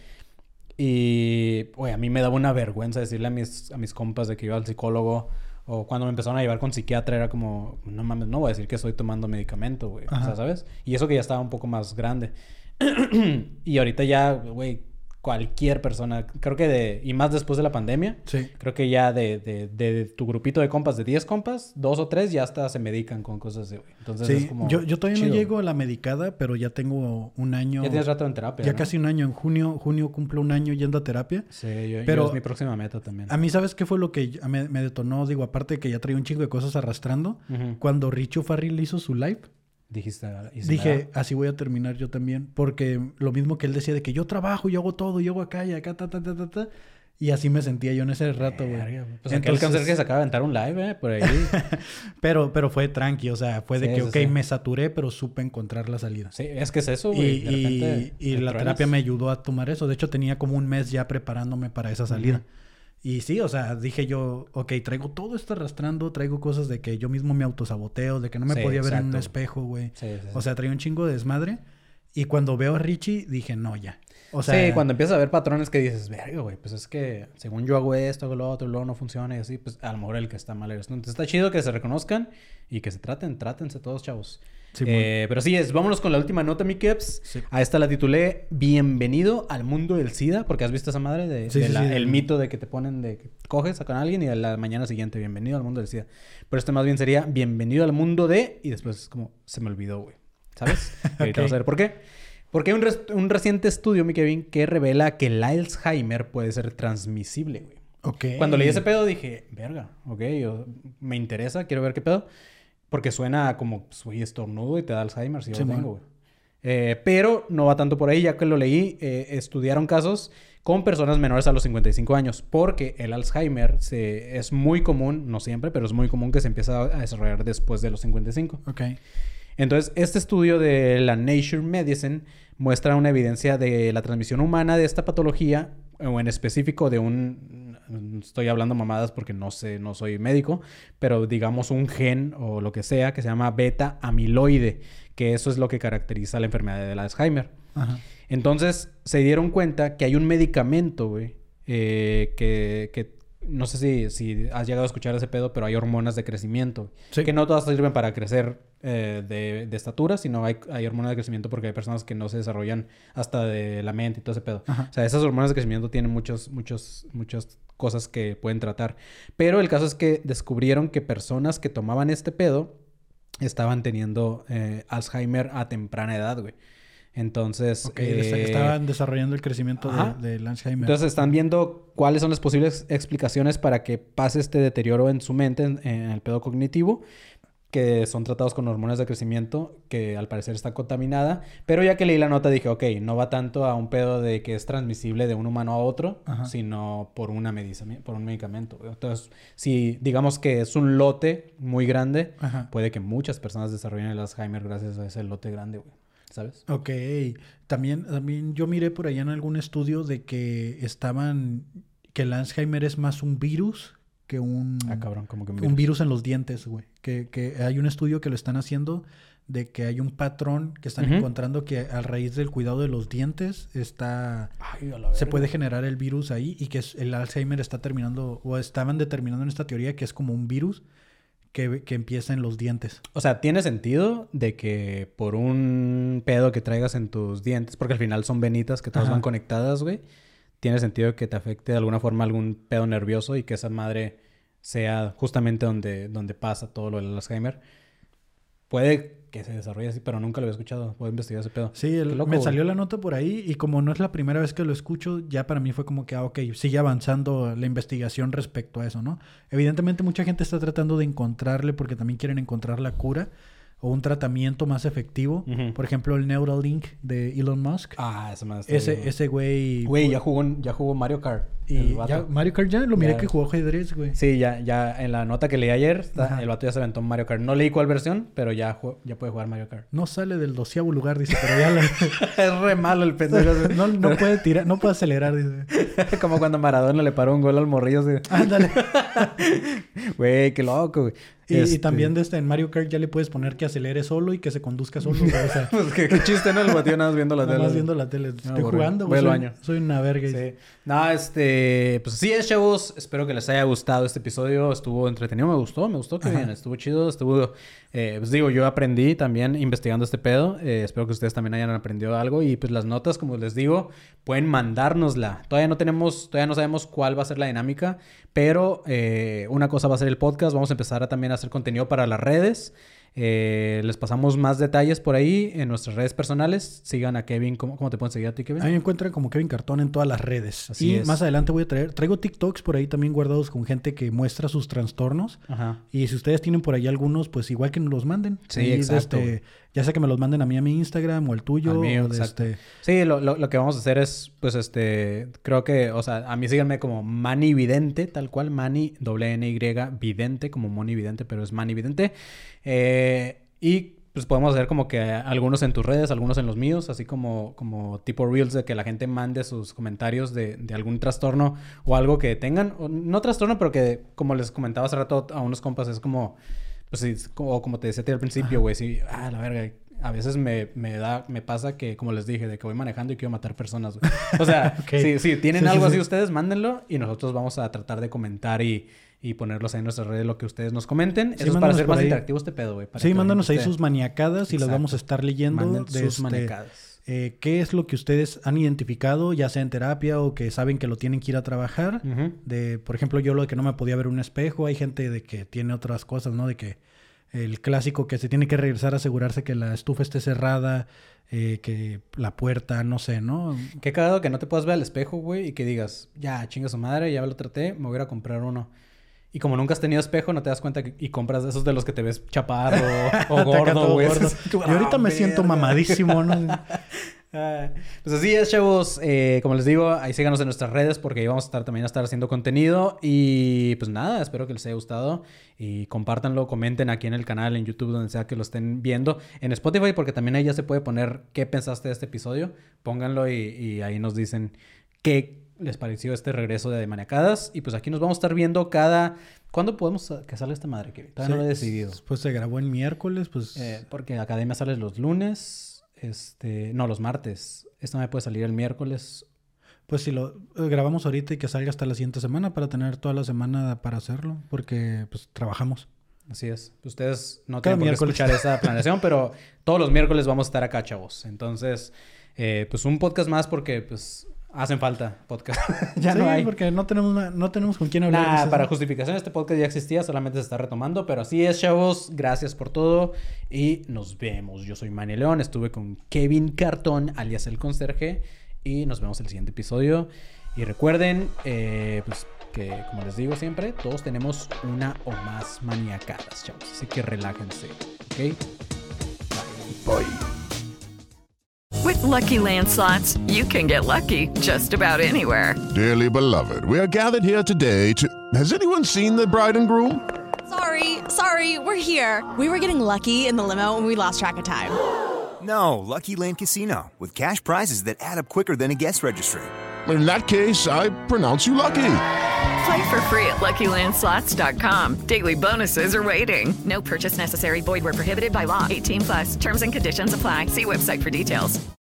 Y, güey, a mí me daba una vergüenza decirle a mis compas de que iba al psicólogo... O cuando me empezaron a llevar con psiquiatra era como... No mames, no voy a decir que estoy tomando medicamento, güey. O sea, ¿sabes? Y eso que ya estaba un poco más grande. Y ahorita ya, güey... Cualquier persona... Creo que y más después de la pandemia... Sí. Creo que ya de tu grupito de compas... De 10 compas... 2 o 3 ya hasta se medican con cosas así, güey. Entonces sí. es como... Yo todavía chido. No llego a la medicada... Pero ya tengo un año... Ya tienes rato en terapia, Ya ¿no? casi un año. En junio cumplo un año yendo a terapia. Sí, yo es mi próxima meta también. A mí, ¿sabes qué fue lo que me detonó? Digo, aparte de que ya traía un chingo de cosas arrastrando. Cuando Richo Farrell hizo su live... Dije, así voy a terminar yo también. Porque lo mismo que él decía de que yo trabajo, yo hago todo, yo hago acá y acá, ta. Y así me sentía yo en ese rato, güey. Pues aquel cáncer que se acaba de aventar un live, por ahí. pero fue tranqui, o sea, fue de que, sí. me saturé, pero supe encontrar la salida. Sí, es que es eso, güey. Y la terapia me ayudó a tomar eso. De hecho, tenía como un mes ya preparándome para esa salida. Y sí, o sea, dije yo, ok, traigo todo esto arrastrando, traigo cosas de que yo mismo me autosaboteo, de que no me podía ver en un espejo, güey. Sí. O sea, traía un chingo de desmadre. Y cuando veo a Richie, dije, no, ya. O sea... Sí, cuando empiezas a ver patrones que dices, verga, güey, pues es que según yo hago esto, hago lo otro, luego no funciona y así, pues a lo mejor el que está mal eres tú. Entonces está chido que se reconozcan y que se trátense todos, chavos. Sí, pero sí, vámonos con la última nota, mi Keps. Sí. A esta la titulé Bienvenido al mundo del SIDA, porque has visto esa madre el mito de que te ponen de que coges con alguien y a la mañana siguiente, bienvenido al mundo del SIDA. Pero este más bien sería bienvenido al mundo de... Y después es como, se me olvidó, güey. ¿Sabes? Ahorita vamos a ver por qué. Porque hay un reciente estudio, mi Kevin, que revela que el Alzheimer puede ser transmisible, güey. Ok. Cuando leí ese pedo dije, verga, ok, me interesa, quiero ver qué pedo. Porque suena como, pues, güey, estornudo y te da Alzheimer, si yo lo tengo, güey. Pero no va tanto por ahí, ya que lo leí, estudiaron casos con personas menores a los 55 años. Porque el Alzheimer es muy común, no siempre, pero es muy común que se empiece a desarrollar después de los 55. Ok. Entonces, este estudio de la Nature Medicine muestra una evidencia de la transmisión humana de esta patología, o en específico de estoy hablando mamadas porque no sé, no soy médico, pero digamos un gen o lo que sea que se llama beta amiloide, que eso es lo que caracteriza la enfermedad del Alzheimer. Ajá. Entonces, se dieron cuenta que hay un medicamento, güey, que no sé si has llegado a escuchar ese pedo, pero hay hormonas de crecimiento. Sí. Que no todas sirven para crecer de estatura, sino hay hormonas de crecimiento porque hay personas que no se desarrollan hasta de la mente y todo ese pedo. Ajá. O sea, esas hormonas de crecimiento tienen muchas cosas que pueden tratar. Pero el caso es que descubrieron que personas que tomaban este pedo estaban teniendo Alzheimer a temprana edad, güey. Entonces... Ok, estaban desarrollando el crecimiento del Alzheimer. Entonces están viendo cuáles son las posibles explicaciones para que pase este deterioro en su mente, en el pedo cognitivo, que son tratados con hormonas de crecimiento, que al parecer está contaminada. Pero ya que leí la nota dije, ok, no va tanto a un pedo de que es transmisible de un humano a otro, sino por un medicamento. Entonces, si digamos que es un lote muy grande, puede que muchas personas desarrollen el Alzheimer gracias a ese lote grande, güey. ¿Sabes? Ok. También yo miré por allá en algún estudio de que que el Alzheimer es más un virus que un... cabrón, como que un virus en los dientes, güey. Que hay un estudio que lo están haciendo de que hay un patrón que están encontrando que a raíz del cuidado de los dientes se puede generar el virus ahí y que el Alzheimer está terminando o estaban determinando en esta teoría que es como un virus que empieza en los dientes. O sea, tiene sentido de que por un pedo que traigas en tus dientes, porque al final son venitas que todas van conectadas, güey. Tiene sentido que te afecte de alguna forma algún pedo nervioso y que esa madre sea justamente donde pasa todo lo del Alzheimer. Puede que se desarrolle así, pero nunca lo había escuchado. Voy a investigar ese pedo. Sí, me salió la nota por ahí y como no es la primera vez que lo escucho, ya para mí fue como que, ok, sigue avanzando la investigación respecto a eso, ¿no? Evidentemente mucha gente está tratando de encontrarle porque también quieren encontrar la cura o un tratamiento más efectivo. Por ejemplo, el Neuralink de Elon Musk. Ese más. Ese güey... Güey, ya jugó Mario Kart. Y ya, Mario Kart ya lo miré que jugó ajedrez, güey. Sí, ya en la nota que leí ayer, el vato ya se aventó Mario Kart. No leí cuál versión, pero ya puede jugar Mario Kart. No sale del 12º lugar, dice, pero ya Es re malo el pendejo. no puede tirar, no puede acelerar, dice. Como cuando Maradona le paró un gol al morrillo. Así. Ándale. Güey, qué loco, güey. Y también en Mario Kart ya le puedes poner que acelere solo y que se conduzca solo. Güey, o sea, pues qué chiste, ¿no? El batido nada más viendo la tele. Nada más viendo la tele. Estoy jugando, güey. Soy una verga. Sí. No, pues sí es, chavos. Espero que les haya gustado este episodio. Estuvo entretenido. Me gustó que bien. Estuvo chido. Pues digo, yo aprendí también investigando este pedo. Espero que ustedes también hayan aprendido algo. Y pues las notas, como les digo, pueden mandárnosla. Todavía no sabemos cuál va a ser la dinámica. Pero una cosa va a ser el podcast. Vamos a empezar también a hacer contenido para las redes. Les pasamos más detalles por ahí en nuestras redes personales. Sigan a Kevin. ¿Cómo te pueden seguir a ti, Kevin? A mí me encuentran como Kevin Cartón en todas las redes. Así es. Más adelante traigo TikToks por ahí también guardados con gente que muestra sus trastornos. Ajá. Y si ustedes tienen por ahí algunos, pues igual que nos los manden. Sí, ahí exacto. Ya sea que me los manden a mí Instagram o el tuyo. Al mío, o exacto. Sí, lo que vamos a hacer es, pues, creo que, o sea, a mí síganme como Manny Vidente, tal cual, Manny, N-Y, Vidente, como Moni Vidente, pero es Manny Vidente. Y pues podemos hacer como que algunos en tus redes, algunos en los míos, así como tipo Reels, de que la gente mande sus comentarios de algún trastorno o algo que tengan. O, no trastorno, pero que, como les comentaba hace rato a unos compas, es como... Pues sí, como te decía al principio, güey, sí, la verga, a veces me pasa que, como les dije, de que voy manejando y quiero matar personas, güey. O sea, okay. si tienen algo así ustedes, mándenlo y nosotros vamos a tratar de comentar y ponerlos ahí en nuestras redes, lo que ustedes nos comenten. Sí, eso es para hacer más interactivo este pedo, güey. Sí, mándanos ahí sus maniacadas y las vamos a estar leyendo. Manden sus maniacadas. ¿Qué es lo que ustedes han identificado, ya sea en terapia o que saben que lo tienen que ir a trabajar? Por ejemplo, yo lo de que no me podía ver un espejo. Hay gente de que tiene otras cosas, ¿no? De que el clásico que se tiene que regresar a asegurarse que la estufa esté cerrada, que la puerta, no sé, ¿no? Qué cagado que no te puedas ver al espejo, güey, y que digas, ya, chinga su madre, ya lo traté, me voy a ir a comprar uno. Y como nunca has tenido espejo, no te das cuenta y compras de esos de los que te ves chaparro o gordo, güey. Y ahorita me siento mamadísimo, ¿no? Pues así es, chavos. Como les digo, ahí síganos en nuestras redes porque ahí vamos a estar haciendo contenido. Y pues nada, espero que les haya gustado. Y compártanlo, comenten aquí en el canal, en YouTube, donde sea que lo estén viendo. En Spotify, porque también ahí ya se puede poner qué pensaste de este episodio. Pónganlo y ahí nos dicen qué les pareció este regreso de Maniacadas. Y pues aquí nos vamos a estar viendo ¿Cuándo podemos que salga esta madre, Kevin? Todavía no lo he decidido. Pues se grabó el miércoles, pues... porque la academia sale los lunes. No, los martes. Esto me puede salir el miércoles. Pues si lo grabamos ahorita y que salga hasta la siguiente semana para tener toda la semana para hacerlo. Porque, pues, trabajamos. Así es. Ustedes no tienen por qué escuchar esa planeación, pero todos los miércoles vamos a estar acá, chavos. Entonces, pues un podcast más porque, pues... Hacen falta podcast. Ya no hay. Porque no tenemos con quién hablar. Para justificación este podcast ya existía, solamente se está retomando. Pero así es, chavos. Gracias por todo. Y nos vemos. Yo soy Manny León. Estuve con Kevin Cartón, alias El Conserje. Y nos vemos en el siguiente episodio. Y recuerden, pues que como les digo siempre, todos tenemos una o más maniacadas, chavos. Así que relájense. ¿Ok? Bye. With Lucky Land Slots, you can get lucky just about anywhere. Dearly beloved, we are gathered here today to... Has anyone seen the bride and groom? Sorry, we're here. We were getting lucky in the limo and we lost track of time. No, Lucky Land Casino, with cash prizes that add up quicker than a guest registry. In that case, I pronounce you lucky. Play for free at LuckyLandSlots.com. Daily bonuses are waiting. No purchase necessary. Void where prohibited by law. 18+. Terms and conditions apply. See website for details.